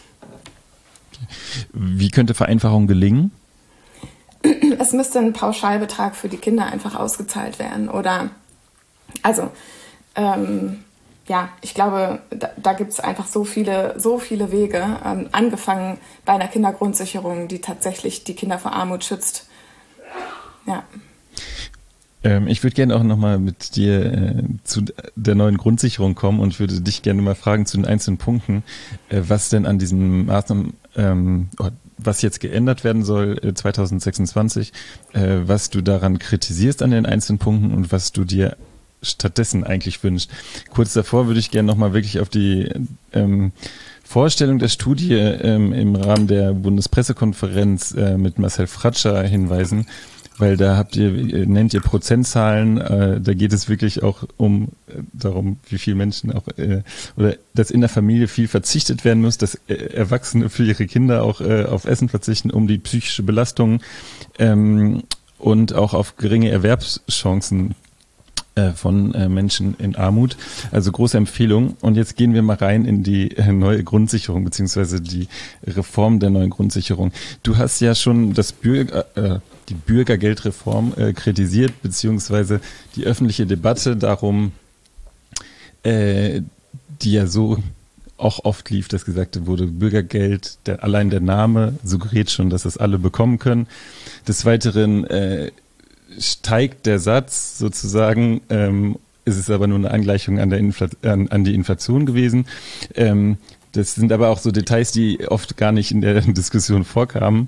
Wie könnte Vereinfachung gelingen? Es müsste ein Pauschalbetrag für die Kinder einfach ausgezahlt werden. Oder, also, ich glaube, da gibt es einfach so viele Wege, angefangen bei einer Kindergrundsicherung, die tatsächlich die Kinder vor Armut schützt. Ja. Ich würde gerne auch nochmal mit dir zu der neuen Grundsicherung kommen und würde dich gerne mal fragen zu den einzelnen Punkten, was denn an diesen Maßnahmen, was jetzt geändert werden soll 2026, was du daran kritisierst an den einzelnen Punkten und was du dir stattdessen eigentlich wünscht. Kurz davor würde ich gerne nochmal wirklich auf die Vorstellung der Studie im Rahmen der Bundespressekonferenz mit Marcel Fratscher hinweisen, weil da nennt ihr Prozentzahlen, da geht es wirklich auch darum, wie viele Menschen auch, oder dass in der Familie viel verzichtet werden muss, dass Erwachsene für ihre Kinder auch auf Essen verzichten, um die psychische Belastung und auch auf geringe Erwerbschancen von Menschen in Armut. Also große Empfehlung. Und jetzt gehen wir mal rein in die neue Grundsicherung beziehungsweise die Reform der neuen Grundsicherung. Du hast ja schon die Bürgergeldreform kritisiert, beziehungsweise die öffentliche Debatte darum, die ja so auch oft lief, dass gesagt wurde, Bürgergeld, allein der Name suggeriert schon, dass es alle bekommen können. Des Weiteren steigt der Satz sozusagen, ist es aber nur eine Angleichung an die Inflation gewesen. Das sind aber auch so Details, die oft gar nicht in der Diskussion vorkamen.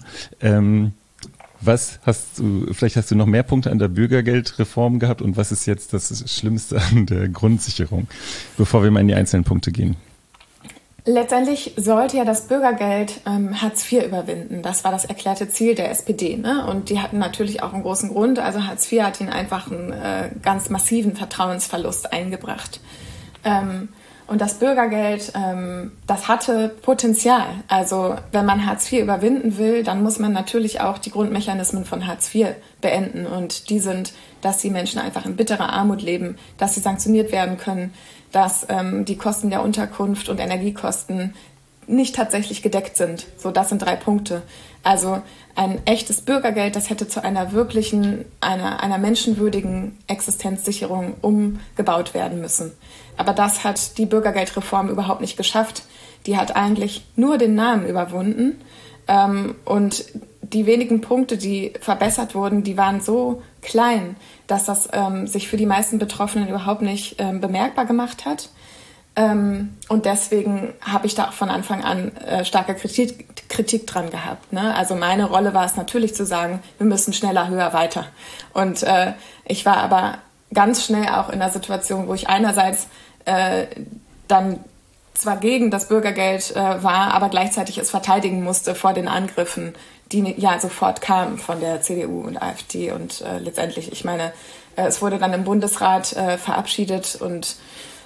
Vielleicht hast du noch mehr Punkte an der Bürgergeldreform gehabt und was ist jetzt das Schlimmste an der Grundsicherung, bevor wir mal in die einzelnen Punkte gehen? Letztendlich sollte ja das Bürgergeld Hartz IV überwinden. Das war das erklärte Ziel der SPD. Ne? Und die hatten natürlich auch einen großen Grund. Also Hartz IV hat ihnen einfach einen ganz massiven Vertrauensverlust eingebracht. Und das Bürgergeld, das hatte Potenzial. Also wenn man Hartz IV überwinden will, dann muss man natürlich auch die Grundmechanismen von Hartz IV beenden. Und die sind, dass die Menschen einfach in bitterer Armut leben, dass sie sanktioniert werden können, dass die Kosten der Unterkunft und Energiekosten nicht tatsächlich gedeckt sind. So, das sind 3 Punkte. Also ein echtes Bürgergeld, das hätte zu einer wirklichen, einer menschenwürdigen Existenzsicherung umgebaut werden müssen. Aber das hat die Bürgergeldreform überhaupt nicht geschafft. Die hat eigentlich nur den Namen überwunden. Und die wenigen Punkte, die verbessert wurden, die waren so klein, dass das sich für die meisten Betroffenen überhaupt nicht bemerkbar gemacht hat. Und deswegen habe ich da auch von Anfang an starke Kritik dran gehabt. Ne? Also meine Rolle war es natürlich zu sagen, wir müssen schneller, höher, weiter. Und ich war aber ganz schnell auch in der Situation, wo ich einerseits dann zwar gegen das Bürgergeld war, aber gleichzeitig es verteidigen musste vor den Angriffen, die ja sofort kamen von der CDU und AfD. Und letztendlich, ich meine, es wurde dann im Bundesrat verabschiedet und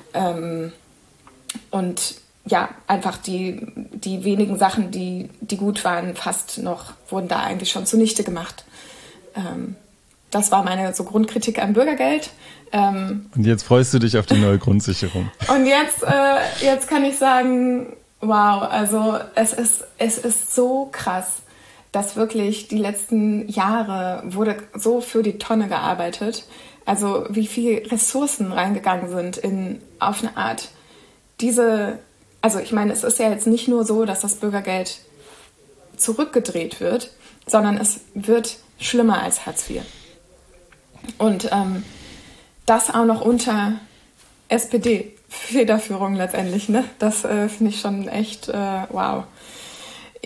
ja, einfach die wenigen Sachen, die gut waren, fast noch, wurden da eigentlich schon zunichte gemacht. Das war meine so Grundkritik am Bürgergeld. Und jetzt freust du dich auf die neue Grundsicherung. Und jetzt kann ich sagen, wow, also es ist so krass, dass wirklich die letzten Jahre wurde so für die Tonne gearbeitet. Also wie viele Ressourcen reingegangen sind auf eine Art also ich meine, es ist ja jetzt nicht nur so, dass das Bürgergeld zurückgedreht wird, sondern es wird schlimmer als Hartz IV. Und das auch noch unter SPD-Federführung letztendlich, ne? Das finde ich schon echt wow.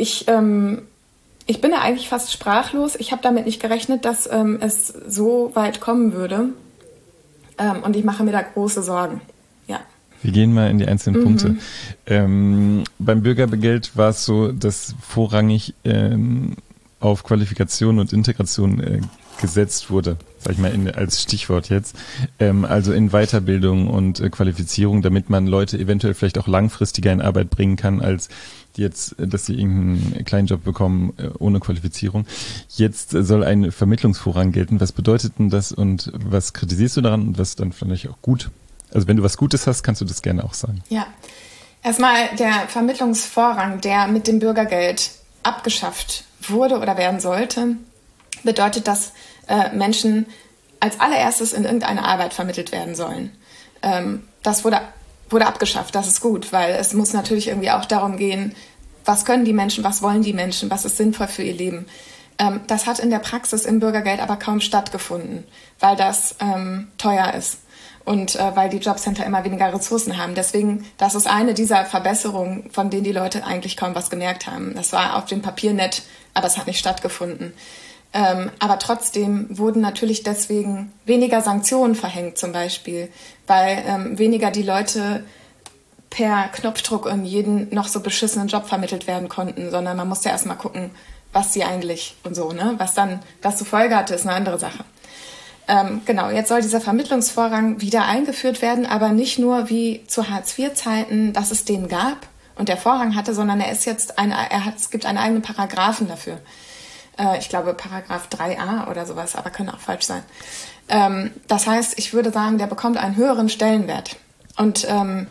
ich bin da eigentlich fast sprachlos. Ich habe damit nicht gerechnet, dass es so weit kommen würde. Und ich mache mir da große Sorgen. Ja. Wir gehen mal in die einzelnen Punkte. Beim Bürgergeld war es so, dass vorrangig auf Qualifikation und Integration gesetzt wurde, sag ich mal als Stichwort jetzt, also in Weiterbildung und Qualifizierung, damit man Leute eventuell vielleicht auch langfristiger in Arbeit bringen kann, als jetzt, dass sie irgendeinen kleinen Job bekommen ohne Qualifizierung. Jetzt soll ein Vermittlungsvorrang gelten. Was bedeutet denn das und was kritisierst du daran und was dann vielleicht auch gut? Also wenn du was Gutes hast, kannst du das gerne auch sagen. Ja, erstmal der Vermittlungsvorrang, der mit dem Bürgergeld abgeschafft wurde oder werden sollte, bedeutet, dass Menschen als allererstes in irgendeine Arbeit vermittelt werden sollen. Das wurde abgeschafft, das ist gut, weil es muss natürlich irgendwie auch darum gehen, was können die Menschen, was wollen die Menschen, was ist sinnvoll für ihr Leben. Das hat in der Praxis im Bürgergeld aber kaum stattgefunden, weil das teuer ist und weil die Jobcenter immer weniger Ressourcen haben. Deswegen, das ist eine dieser Verbesserungen, von denen die Leute eigentlich kaum was gemerkt haben. Das war auf dem Papier nett, aber es hat nicht stattgefunden. Aber trotzdem wurden natürlich deswegen weniger Sanktionen verhängt zum Beispiel, weil weniger die Leute per Knopfdruck in jeden noch so beschissenen Job vermittelt werden konnten, sondern man musste erst mal gucken, was sie eigentlich und so, ne? Was dann das zur Folge hatte, ist eine andere Sache. Genau, jetzt soll dieser Vermittlungsvorrang wieder eingeführt werden, aber nicht nur wie zu Hartz-IV-Zeiten, dass es den gab und der Vorrang hatte, sondern es gibt einen eigenen Paragraphen dafür. Ich glaube Paragraph 3a oder sowas, aber können auch falsch sein. Das heißt, ich würde sagen, der bekommt einen höheren Stellenwert. Und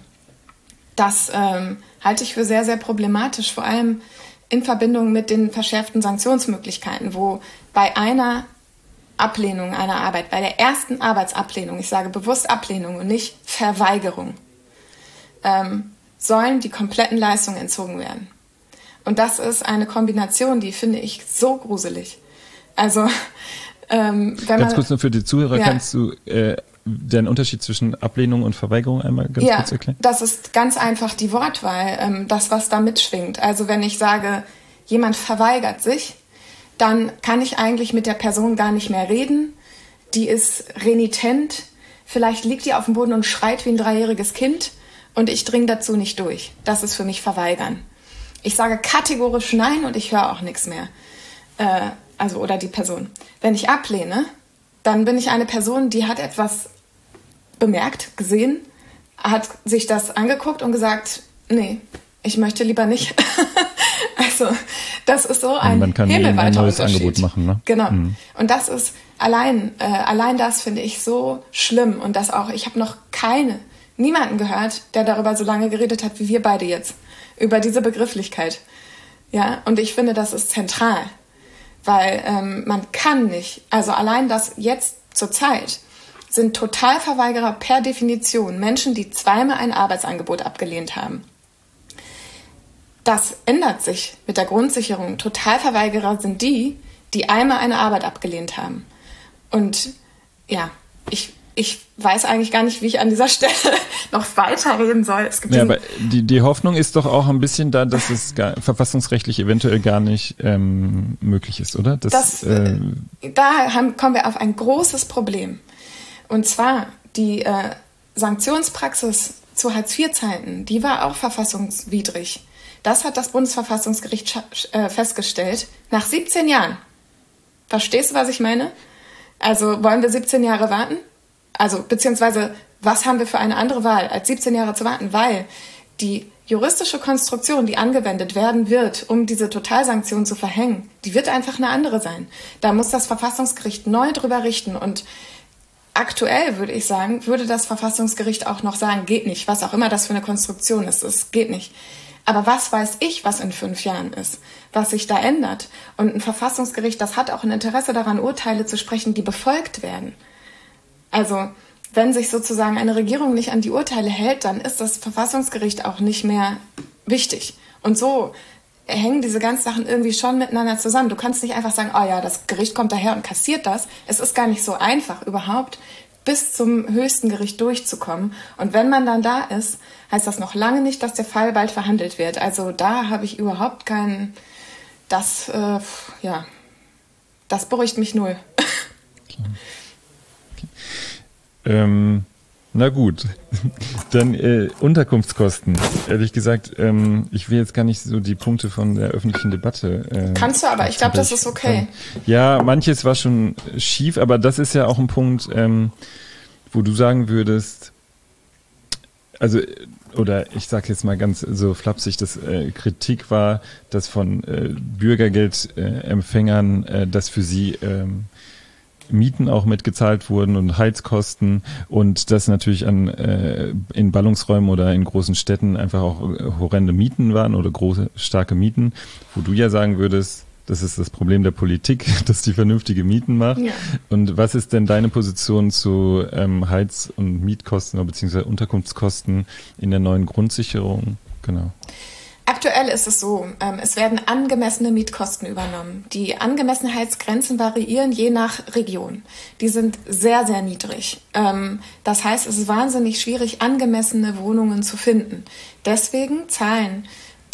das halte ich für sehr, sehr problematisch, vor allem in Verbindung mit den verschärften Sanktionsmöglichkeiten, wo bei einer Ablehnung einer Arbeit, bei der ersten Arbeitsablehnung, ich sage bewusst Ablehnung und nicht Verweigerung, sollen die kompletten Leistungen entzogen werden. Und das ist eine Kombination, die finde ich so gruselig. Also, wenn man... Ganz kurz nur für die Zuhörer, ja. Kannst du den Unterschied zwischen Ablehnung und Verweigerung einmal ganz kurz erklären? Ja, das ist ganz einfach die Wortwahl, das, was da mitschwingt. Also wenn ich sage, jemand verweigert sich, dann kann ich eigentlich mit der Person gar nicht mehr reden. Die ist renitent, vielleicht liegt die auf dem Boden und schreit wie ein 3-jähriges Kind und ich dringe dazu nicht durch. Das ist für mich Verweigern. Ich sage kategorisch nein und ich höre auch nichts mehr. Oder die Person. Wenn ich ablehne, dann bin ich eine Person, die hat etwas bemerkt, gesehen, hat sich das angeguckt und gesagt, nee, ich möchte lieber nicht. Also das ist so ein man kann ein neues Angebot machen, ne? Genau. Mhm. Und das ist allein das finde ich so schlimm und das auch, ich habe noch niemanden gehört, der darüber so lange geredet hat, wie wir beide jetzt, über diese Begrifflichkeit. Ja, und ich finde, das ist zentral, weil man kann nicht, also allein das jetzt zur Zeit sind Totalverweigerer per Definition Menschen, die zweimal ein Arbeitsangebot abgelehnt haben. Das ändert sich mit der Grundsicherung. Totalverweigerer sind die einmal eine Arbeit abgelehnt haben. Und ja, ich weiß eigentlich gar nicht, wie ich an dieser Stelle noch weiterreden soll. Aber die Hoffnung ist doch auch ein bisschen da, dass es verfassungsrechtlich eventuell gar nicht möglich ist, oder? Kommen wir auf ein großes Problem. Und zwar die Sanktionspraxis zu Hartz-IV-Zeiten, die war auch verfassungswidrig. Das hat das Bundesverfassungsgericht festgestellt nach 17 Jahren. Verstehst du, was ich meine? Also wollen wir 17 Jahre warten? Also beziehungsweise, was haben wir für eine andere Wahl, als 17 Jahre zu warten? Weil die juristische Konstruktion, die angewendet werden wird, um diese Totalsanktion zu verhängen, die wird einfach eine andere sein. Da muss das Verfassungsgericht neu drüber richten. Und aktuell, würde ich sagen, würde das Verfassungsgericht auch noch sagen, geht nicht, was auch immer das für eine Konstruktion ist, es geht nicht. Aber was weiß ich, was in 5 Jahren ist, was sich da ändert? Und ein Verfassungsgericht, das hat auch ein Interesse daran, Urteile zu sprechen, die befolgt werden. Also wenn sich sozusagen eine Regierung nicht an die Urteile hält, dann ist das Verfassungsgericht auch nicht mehr wichtig. Und so hängen diese ganzen Sachen irgendwie schon miteinander zusammen. Du kannst nicht einfach sagen, oh ja, das Gericht kommt daher und kassiert das. Es ist gar nicht so einfach überhaupt, bis zum höchsten Gericht durchzukommen. Und wenn man dann da ist, heißt das noch lange nicht, dass der Fall bald verhandelt wird. Also da habe ich überhaupt keinen das, das beruhigt mich null. Okay. Na gut, dann Unterkunftskosten. Ehrlich gesagt, ich will jetzt gar nicht so die Punkte von der öffentlichen Debatte. Kannst du, aber ich glaube, das ist okay. Ja, manches war schon schief, aber das ist ja auch ein Punkt, wo du sagen würdest, also, oder ich sage jetzt mal ganz so flapsig, dass Kritik war, dass von Bürgergeldempfängern, dass für sie Mieten auch mitgezahlt wurden und Heizkosten und dass natürlich in Ballungsräumen oder in großen Städten einfach auch horrende Mieten waren oder große, starke Mieten, wo du ja sagen würdest, das ist das Problem der Politik, dass die vernünftige Mieten macht. Ja. Und was ist denn deine Position zu Heiz- und Mietkosten bzw. Unterkunftskosten in der neuen Grundsicherung? Genau. Aktuell ist es so, es werden angemessene Mietkosten übernommen. Die Angemessenheitsgrenzen variieren je nach Region. Die sind sehr, sehr niedrig. Das heißt, es ist wahnsinnig schwierig, angemessene Wohnungen zu finden. Deswegen zahlen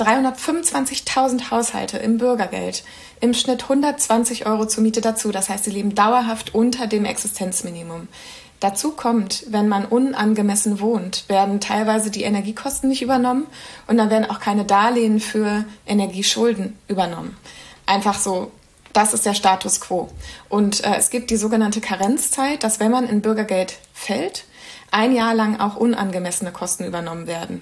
325.000 Haushalte im Bürgergeld im Schnitt 120 € zur Miete dazu. Das heißt, sie leben dauerhaft unter dem Existenzminimum. Dazu kommt, wenn man unangemessen wohnt, werden teilweise die Energiekosten nicht übernommen und dann werden auch keine Darlehen für Energieschulden übernommen. Einfach so, das ist der Status quo. Und es gibt die sogenannte Karenzzeit, dass wenn man in Bürgergeld fällt, 1 Jahr lang auch unangemessene Kosten übernommen werden.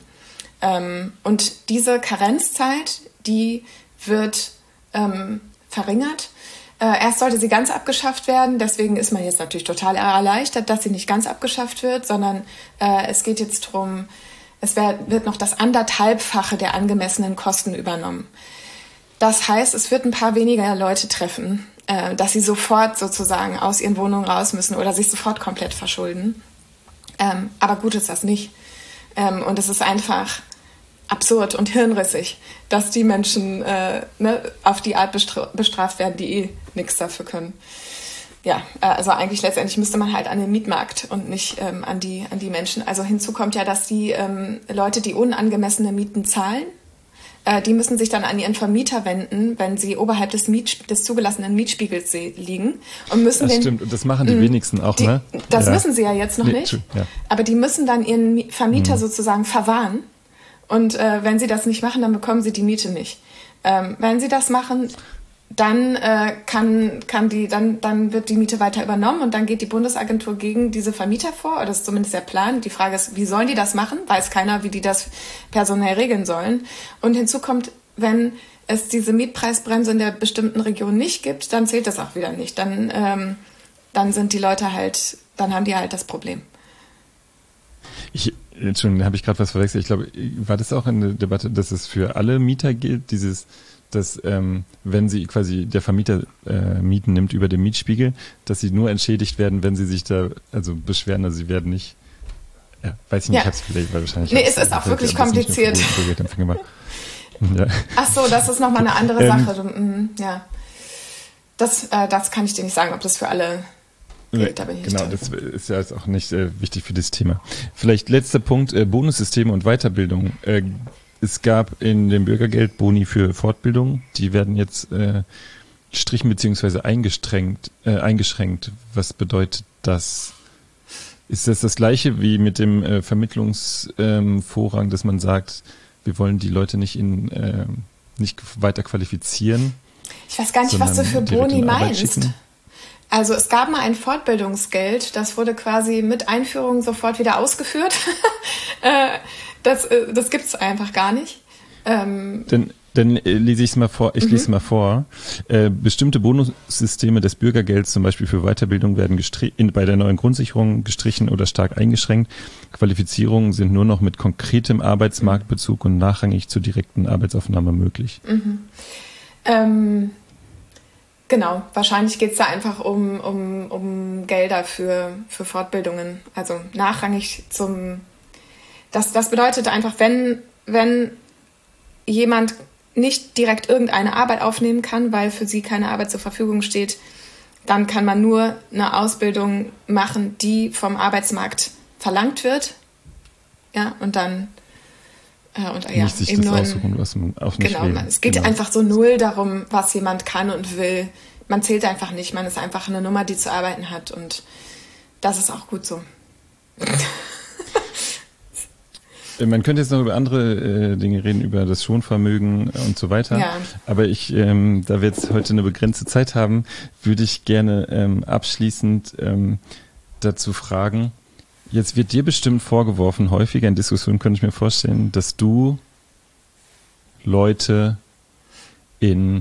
Und diese Karenzzeit, die wird verringert. Erst sollte sie ganz abgeschafft werden, deswegen ist man jetzt natürlich total erleichtert, dass sie nicht ganz abgeschafft wird, sondern es geht jetzt darum, wird noch das 1,5-fache der angemessenen Kosten übernommen. Das heißt, es wird ein paar weniger Leute treffen, dass sie sofort sozusagen aus ihren Wohnungen raus müssen oder sich sofort komplett verschulden. Aber gut ist das nicht. Und es ist einfach absurd und hirnrissig, dass die Menschen auf die Art bestraft werden, die nichts dafür können. Ja, also eigentlich letztendlich müsste man halt an den Mietmarkt und nicht an die Menschen. Also hinzu kommt ja, dass die Leute, die unangemessene Mieten zahlen, die müssen sich dann an ihren Vermieter wenden, wenn sie oberhalb des zugelassenen Mietspiegels liegen. Und müssen das stimmt, und das machen die wenigsten auch, ne? Das müssen sie ja jetzt noch nicht. Ja. Aber die müssen dann ihren Vermieter sozusagen verwahren. Und wenn sie das nicht machen, dann bekommen sie die Miete nicht. Wenn sie das machen, dann dann wird die Miete weiter übernommen und dann geht die Bundesagentur gegen diese Vermieter vor. Oder das ist zumindest der Plan. Die Frage ist, wie sollen die das machen? Weiß keiner, wie die das personell regeln sollen. Und hinzu kommt, wenn es diese Mietpreisbremse in der bestimmten Region nicht gibt, dann zählt das auch wieder nicht. Dann sind die Leute dann haben die halt das Problem. Entschuldigung, habe ich gerade was verwechselt. Ich glaube, war das auch in der Debatte, dass es für alle Mieter gilt, dass wenn sie quasi der Vermieter Mieten nimmt über den Mietspiegel, dass sie nur entschädigt werden, wenn sie sich da beschweren, also sie werden nicht, weiß ich nicht, ich habe es vielleicht wahrscheinlich. Nee, es ist auch wirklich kompliziert. Ja. Ach so, das ist nochmal eine andere Sache. Ja, das kann ich dir nicht sagen, ob das für alle gilt. Da bin ich genau, das ist ja jetzt auch nicht wichtig für das Thema. Vielleicht letzter Punkt, Bonussysteme und Weiterbildung. Es gab in dem Bürgergeld Boni für Fortbildung, die werden jetzt gestrichen bzw. eingeschränkt. Was bedeutet das? Ist das Gleiche wie mit dem Vermittlungsvorrang, dass man sagt, wir wollen die Leute nicht weiter qualifizieren? Ich weiß gar nicht, was du für Boni meinst. Also es gab mal ein Fortbildungsgeld, das wurde quasi mit Einführung sofort wieder ausgeführt. Das gibt es einfach gar nicht. Dann lese ich es mal vor. Lese mal vor. Bestimmte Bonussysteme des Bürgergelds, zum Beispiel für Weiterbildung, werden bei der neuen Grundsicherung gestrichen oder stark eingeschränkt. Qualifizierungen sind nur noch mit konkretem Arbeitsmarktbezug und nachrangig zur direkten Arbeitsaufnahme möglich. Genau, wahrscheinlich geht es da einfach um Gelder für Fortbildungen. Also nachrangig Das bedeutet einfach, wenn jemand nicht direkt irgendeine Arbeit aufnehmen kann, weil für sie keine Arbeit zur Verfügung steht, dann kann man nur eine Ausbildung machen, die vom Arbeitsmarkt verlangt wird. Ja, und dann Und nicht sich eben das nur aussuchen, was man auf nicht genau, will. es geht Genau. einfach so null darum, was jemand kann und will. Man zählt einfach nicht, man ist einfach eine Nummer, die zu arbeiten hat und das ist auch gut so. Man könnte jetzt noch über andere Dinge reden, über das Schonvermögen und so weiter. Ja. Aber da wir jetzt heute eine begrenzte Zeit haben, würde ich gerne abschließend dazu fragen, jetzt wird dir bestimmt vorgeworfen, häufiger in Diskussionen könnte ich mir vorstellen, dass du Leute in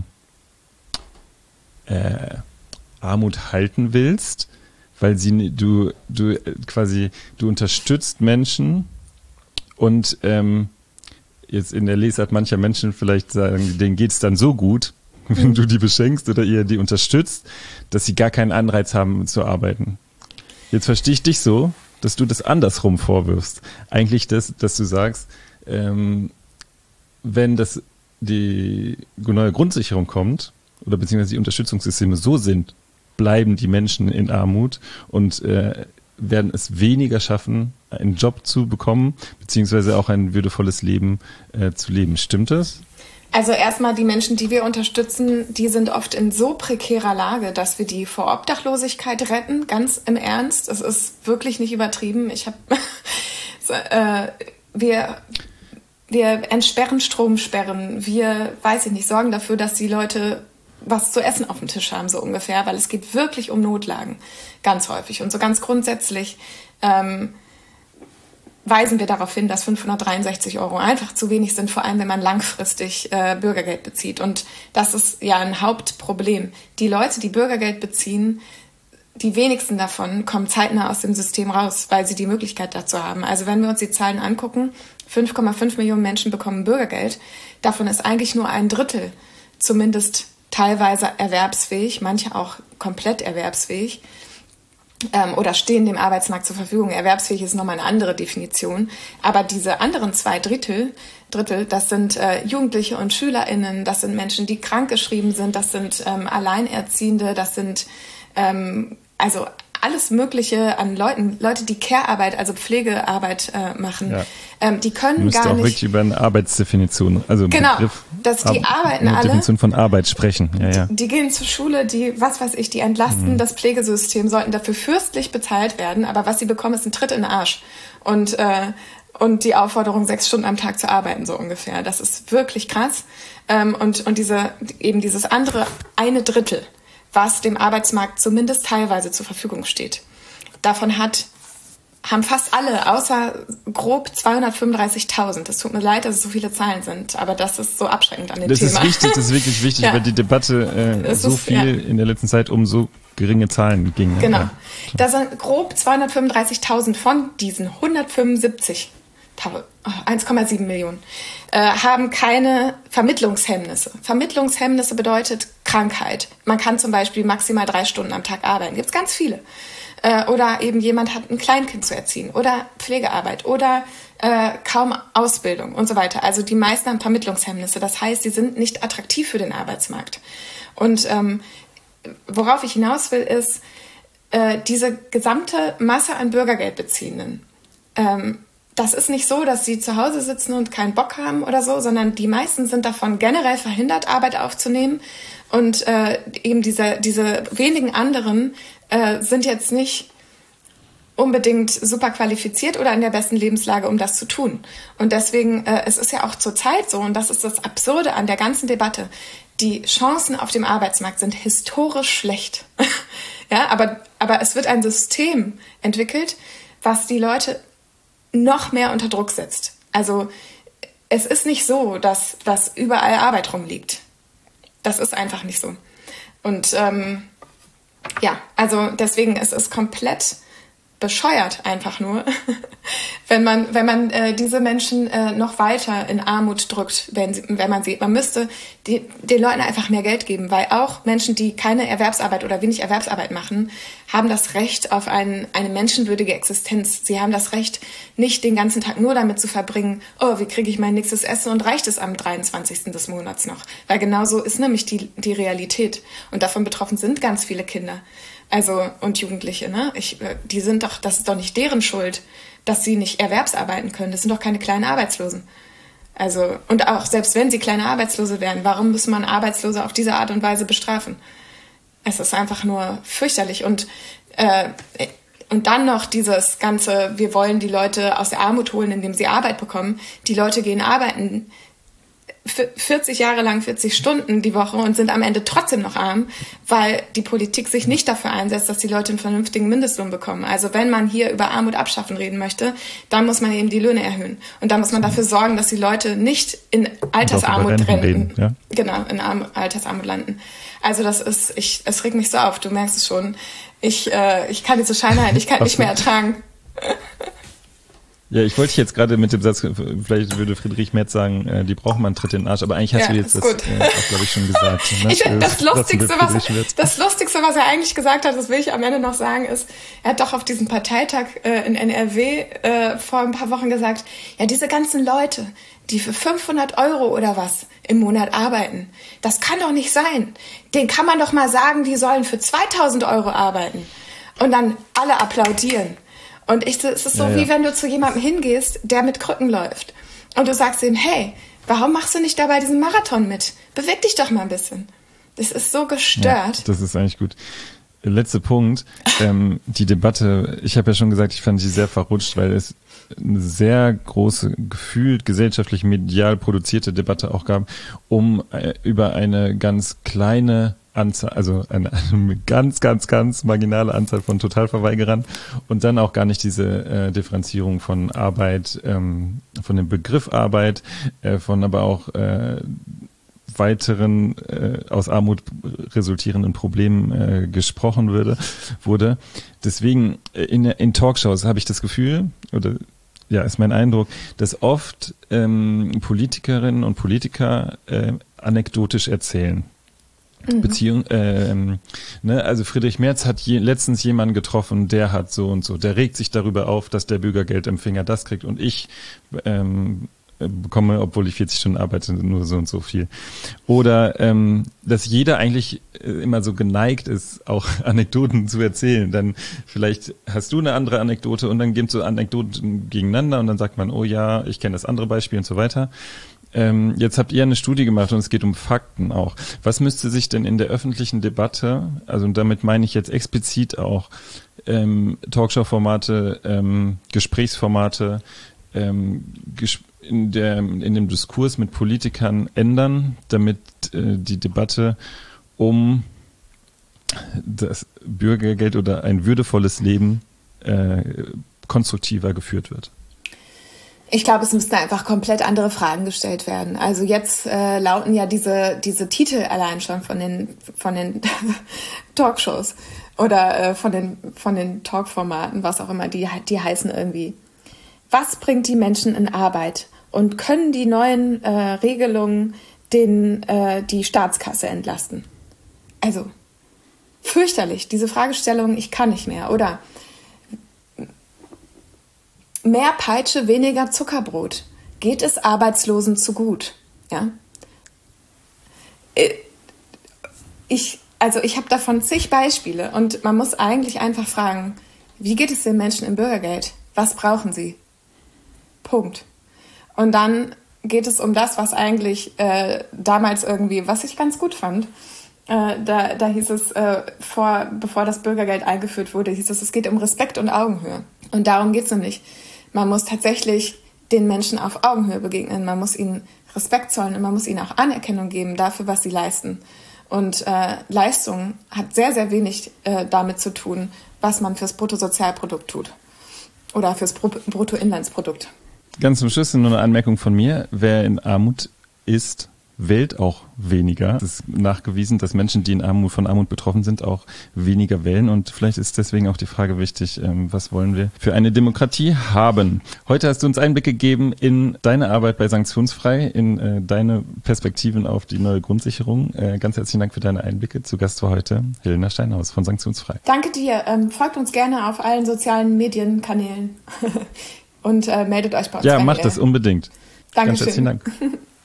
Armut halten willst, weil du unterstützt Menschen und jetzt in der Lesart mancher Menschen vielleicht sagen, denen geht's dann so gut, wenn du die beschenkst oder ihr die unterstützt, dass sie gar keinen Anreiz haben zu arbeiten. Jetzt verstehe ich dich so, dass du das andersrum vorwirfst. Eigentlich dass du sagst, wenn die neue Grundsicherung kommt oder beziehungsweise die Unterstützungssysteme so sind, bleiben die Menschen in Armut und werden es weniger schaffen, einen Job zu bekommen, beziehungsweise auch ein würdevolles Leben zu leben. Stimmt das? Also erstmal die Menschen, die wir unterstützen, die sind oft in so prekärer Lage, dass wir die vor Obdachlosigkeit retten, ganz im Ernst. Es ist wirklich nicht übertrieben. Wir entsperren Stromsperren, wir, sorgen dafür, dass die Leute was zu essen auf dem Tisch haben, so ungefähr, weil es geht wirklich um Notlagen, ganz häufig. Und so ganz grundsätzlich weisen wir darauf hin, dass 563 € einfach zu wenig sind, vor allem wenn man langfristig Bürgergeld bezieht. Und das ist ja ein Hauptproblem. Die Leute, die Bürgergeld beziehen, die wenigsten davon kommen zeitnah aus dem System raus, weil sie die Möglichkeit dazu haben. Also wenn wir uns die Zahlen angucken, 5,5 Millionen Menschen bekommen Bürgergeld. Davon ist eigentlich nur ein Drittel zumindest teilweise erwerbsfähig, manche auch komplett erwerbsfähig oder stehen dem Arbeitsmarkt zur Verfügung. Erwerbsfähig ist nochmal eine andere Definition. Aber diese anderen 2 Drittel, das sind Jugendliche und SchülerInnen, das sind Menschen, die krankgeschrieben sind, das sind Alleinerziehende, das sind also alles Mögliche an Leute, die Care-Arbeit, also Pflegearbeit machen, ja. Die können gar nicht... auch wirklich über eine Arbeitsdefinition, also genau, Begriff, die arbeiten alle... Definition von Arbeit sprechen. Ja. Die gehen zur Schule, die entlasten das Pflegesystem, sollten dafür fürstlich bezahlt werden, aber was sie bekommen, ist ein Tritt in den Arsch. Und die Aufforderung, 6 Stunden am Tag zu arbeiten, so ungefähr. Das ist wirklich krass. Und dieses andere eine Drittel, was dem Arbeitsmarkt zumindest teilweise zur Verfügung steht. Davon haben fast alle, außer grob 235.000. Es tut mir leid, dass es so viele Zahlen sind, aber das ist so abschreckend an dem Thema. Das ist wirklich wichtig, weil die Debatte in der letzten Zeit um so geringe Zahlen ging. Genau. Ja. Da sind grob 235.000 von diesen 1,7 Millionen, haben keine Vermittlungshemmnisse. Vermittlungshemmnisse bedeutet Krankheit. Man kann zum Beispiel maximal 3 Stunden am Tag arbeiten. Gibt es ganz viele. Oder eben jemand hat ein Kleinkind zu erziehen oder Pflegearbeit oder kaum Ausbildung und so weiter. Also die meisten haben Vermittlungshemmnisse. Das heißt, sie sind nicht attraktiv für den Arbeitsmarkt. Und worauf ich hinaus will, ist, diese gesamte Masse an Bürgergeldbeziehenden, das ist nicht so, dass sie zu Hause sitzen und keinen Bock haben oder so, sondern die meisten sind davon generell verhindert, Arbeit aufzunehmen. Und eben diese wenigen anderen sind jetzt nicht unbedingt super qualifiziert oder in der besten Lebenslage, um das zu tun. Und deswegen, es ist ja auch zurzeit so, und das ist das Absurde an der ganzen Debatte, die Chancen auf dem Arbeitsmarkt sind historisch schlecht. Ja, aber es wird ein System entwickelt, was die Leute noch mehr unter Druck setzt. Also es ist nicht so, dass überall Arbeit rumliegt. Das ist einfach nicht so. Und also deswegen ist es komplett bescheuert einfach nur, wenn man diese Menschen noch weiter in Armut drückt, man müsste den Leuten einfach mehr Geld geben, weil auch Menschen, die keine Erwerbsarbeit oder wenig Erwerbsarbeit machen, haben das Recht auf eine menschenwürdige Existenz. Sie haben das Recht, nicht den ganzen Tag nur damit zu verbringen, oh, wie kriege ich mein nächstes Essen und reicht es am 23. des Monats noch? Weil genau so ist nämlich die Realität. Und davon betroffen sind ganz viele Kinder. Also, und Jugendliche, ne? Das ist doch nicht deren Schuld, dass sie nicht erwerbsarbeiten können. Das sind doch keine kleinen Arbeitslosen. Also, und auch selbst wenn sie kleine Arbeitslose wären, warum muss man Arbeitslose auf diese Art und Weise bestrafen? Es ist einfach nur fürchterlich. Und dann noch dieses ganze, wir wollen die Leute aus der Armut holen, indem sie Arbeit bekommen. Die Leute gehen arbeiten 40 Jahre lang, 40 Stunden die Woche und sind am Ende trotzdem noch arm, weil die Politik sich nicht dafür einsetzt, dass die Leute einen vernünftigen Mindestlohn bekommen. Also wenn man hier über Armut abschaffen reden möchte, dann muss man eben die Löhne erhöhen. Und dann muss man dafür sorgen, dass die Leute nicht in Altersarmut landen. Ja? Genau, in Altersarmut landen. Also es regt mich so auf, du merkst es schon. Ich kann diese Scheinheiligkeit nicht mehr ertragen. Ja, ich wollte jetzt gerade mit dem Satz, vielleicht würde Friedrich Merz sagen, die brauchen mal einen Tritt in den Arsch, aber eigentlich hast du jetzt das auch, glaube ich, schon gesagt. Ne? Das Lustigste, was er eigentlich gesagt hat, das will ich am Ende noch sagen, ist, er hat doch auf diesem Parteitag in NRW vor ein paar Wochen gesagt, ja, diese ganzen Leute, die für 500 € oder was im Monat arbeiten, das kann doch nicht sein. Den kann man doch mal sagen, die sollen für 2000 € arbeiten. Und dann alle applaudieren. Und es ist so, wie wenn du zu jemandem hingehst, der mit Krücken läuft. Und du sagst ihm, hey, warum machst du nicht da bei diesem Marathon mit? Beweg dich doch mal ein bisschen. Das ist so gestört. Ja, das ist eigentlich gut. Letzter Punkt. Die Debatte, ich habe ja schon gesagt, ich fand sie sehr verrutscht, weil es eine sehr große, gefühlt gesellschaftlich medial produzierte Debatte auch gab, über eine ganz kleine Anzahl, also eine ganz, ganz, ganz marginale Anzahl von Totalverweigerern und dann auch gar nicht diese Differenzierung von Arbeit, von dem Begriff Arbeit, von aber auch weiteren aus Armut resultierenden Problemen gesprochen wurde. Deswegen in Talkshows habe ich das Gefühl, oder ja, ist mein Eindruck, dass oft Politikerinnen und Politiker anekdotisch erzählen. Also Friedrich Merz hat letztens jemanden getroffen, der hat so und so, der regt sich darüber auf, dass der Bürgergeldempfänger das kriegt und ich bekomme, obwohl ich 40 Stunden arbeite, nur so und so viel. Oder dass jeder eigentlich immer so geneigt ist, auch Anekdoten zu erzählen. Dann vielleicht hast du eine andere Anekdote und dann gibt es so Anekdoten gegeneinander und dann sagt man, oh ja, ich kenne das andere Beispiel und so weiter. Jetzt habt ihr eine Studie gemacht und es geht um Fakten auch. Was müsste sich denn in der öffentlichen Debatte, also und damit meine ich jetzt explizit auch Talkshow-Formate, Gesprächsformate, in dem Diskurs mit Politikern ändern, damit die Debatte um das Bürgergeld oder ein würdevolles Leben konstruktiver geführt wird? Ich glaube, es müssten einfach komplett andere Fragen gestellt werden. Also jetzt lauten ja diese Titel allein schon von den Talkshows oder von den Talkformaten, was auch immer, die heißen irgendwie. Was bringt die Menschen in Arbeit? Und können die neuen Regelungen die Staatskasse entlasten? Also fürchterlich, diese Fragestellung, ich kann nicht mehr. Oder mehr Peitsche, weniger Zuckerbrot. Geht es Arbeitslosen zu gut? Ja. Ich habe davon zig Beispiele und man muss eigentlich einfach fragen, wie geht es den Menschen im Bürgergeld? Was brauchen sie? Punkt. Und dann geht es um das, was eigentlich damals irgendwie, was ich ganz gut fand, da hieß es, bevor das Bürgergeld eingeführt wurde, hieß es geht um Respekt und Augenhöhe. Und darum geht es nämlich. Man muss tatsächlich den Menschen auf Augenhöhe begegnen. Man muss ihnen Respekt zollen und man muss ihnen auch Anerkennung geben dafür, was sie leisten. Und Leistung hat sehr, sehr wenig damit zu tun, was man fürs Bruttosozialprodukt tut oder fürs Bruttoinlandsprodukt. Ganz zum Schluss nur eine Anmerkung von mir. Wer in Armut ist, wählt auch weniger. Es ist nachgewiesen, dass Menschen, die von Armut betroffen sind, auch weniger wählen. Und vielleicht ist deswegen auch die Frage wichtig, was wollen wir für eine Demokratie haben? Heute hast du uns Einblick gegeben in deine Arbeit bei Sanktionsfrei, in deine Perspektiven auf die neue Grundsicherung. Ganz herzlichen Dank für deine Einblicke. Zu Gast war heute Helena Steinhaus von Sanktionsfrei. Danke dir. Folgt uns gerne auf allen sozialen Medienkanälen und meldet euch bei uns. Ja, macht das unbedingt. Dankeschön. Ganz herzlichen Dank.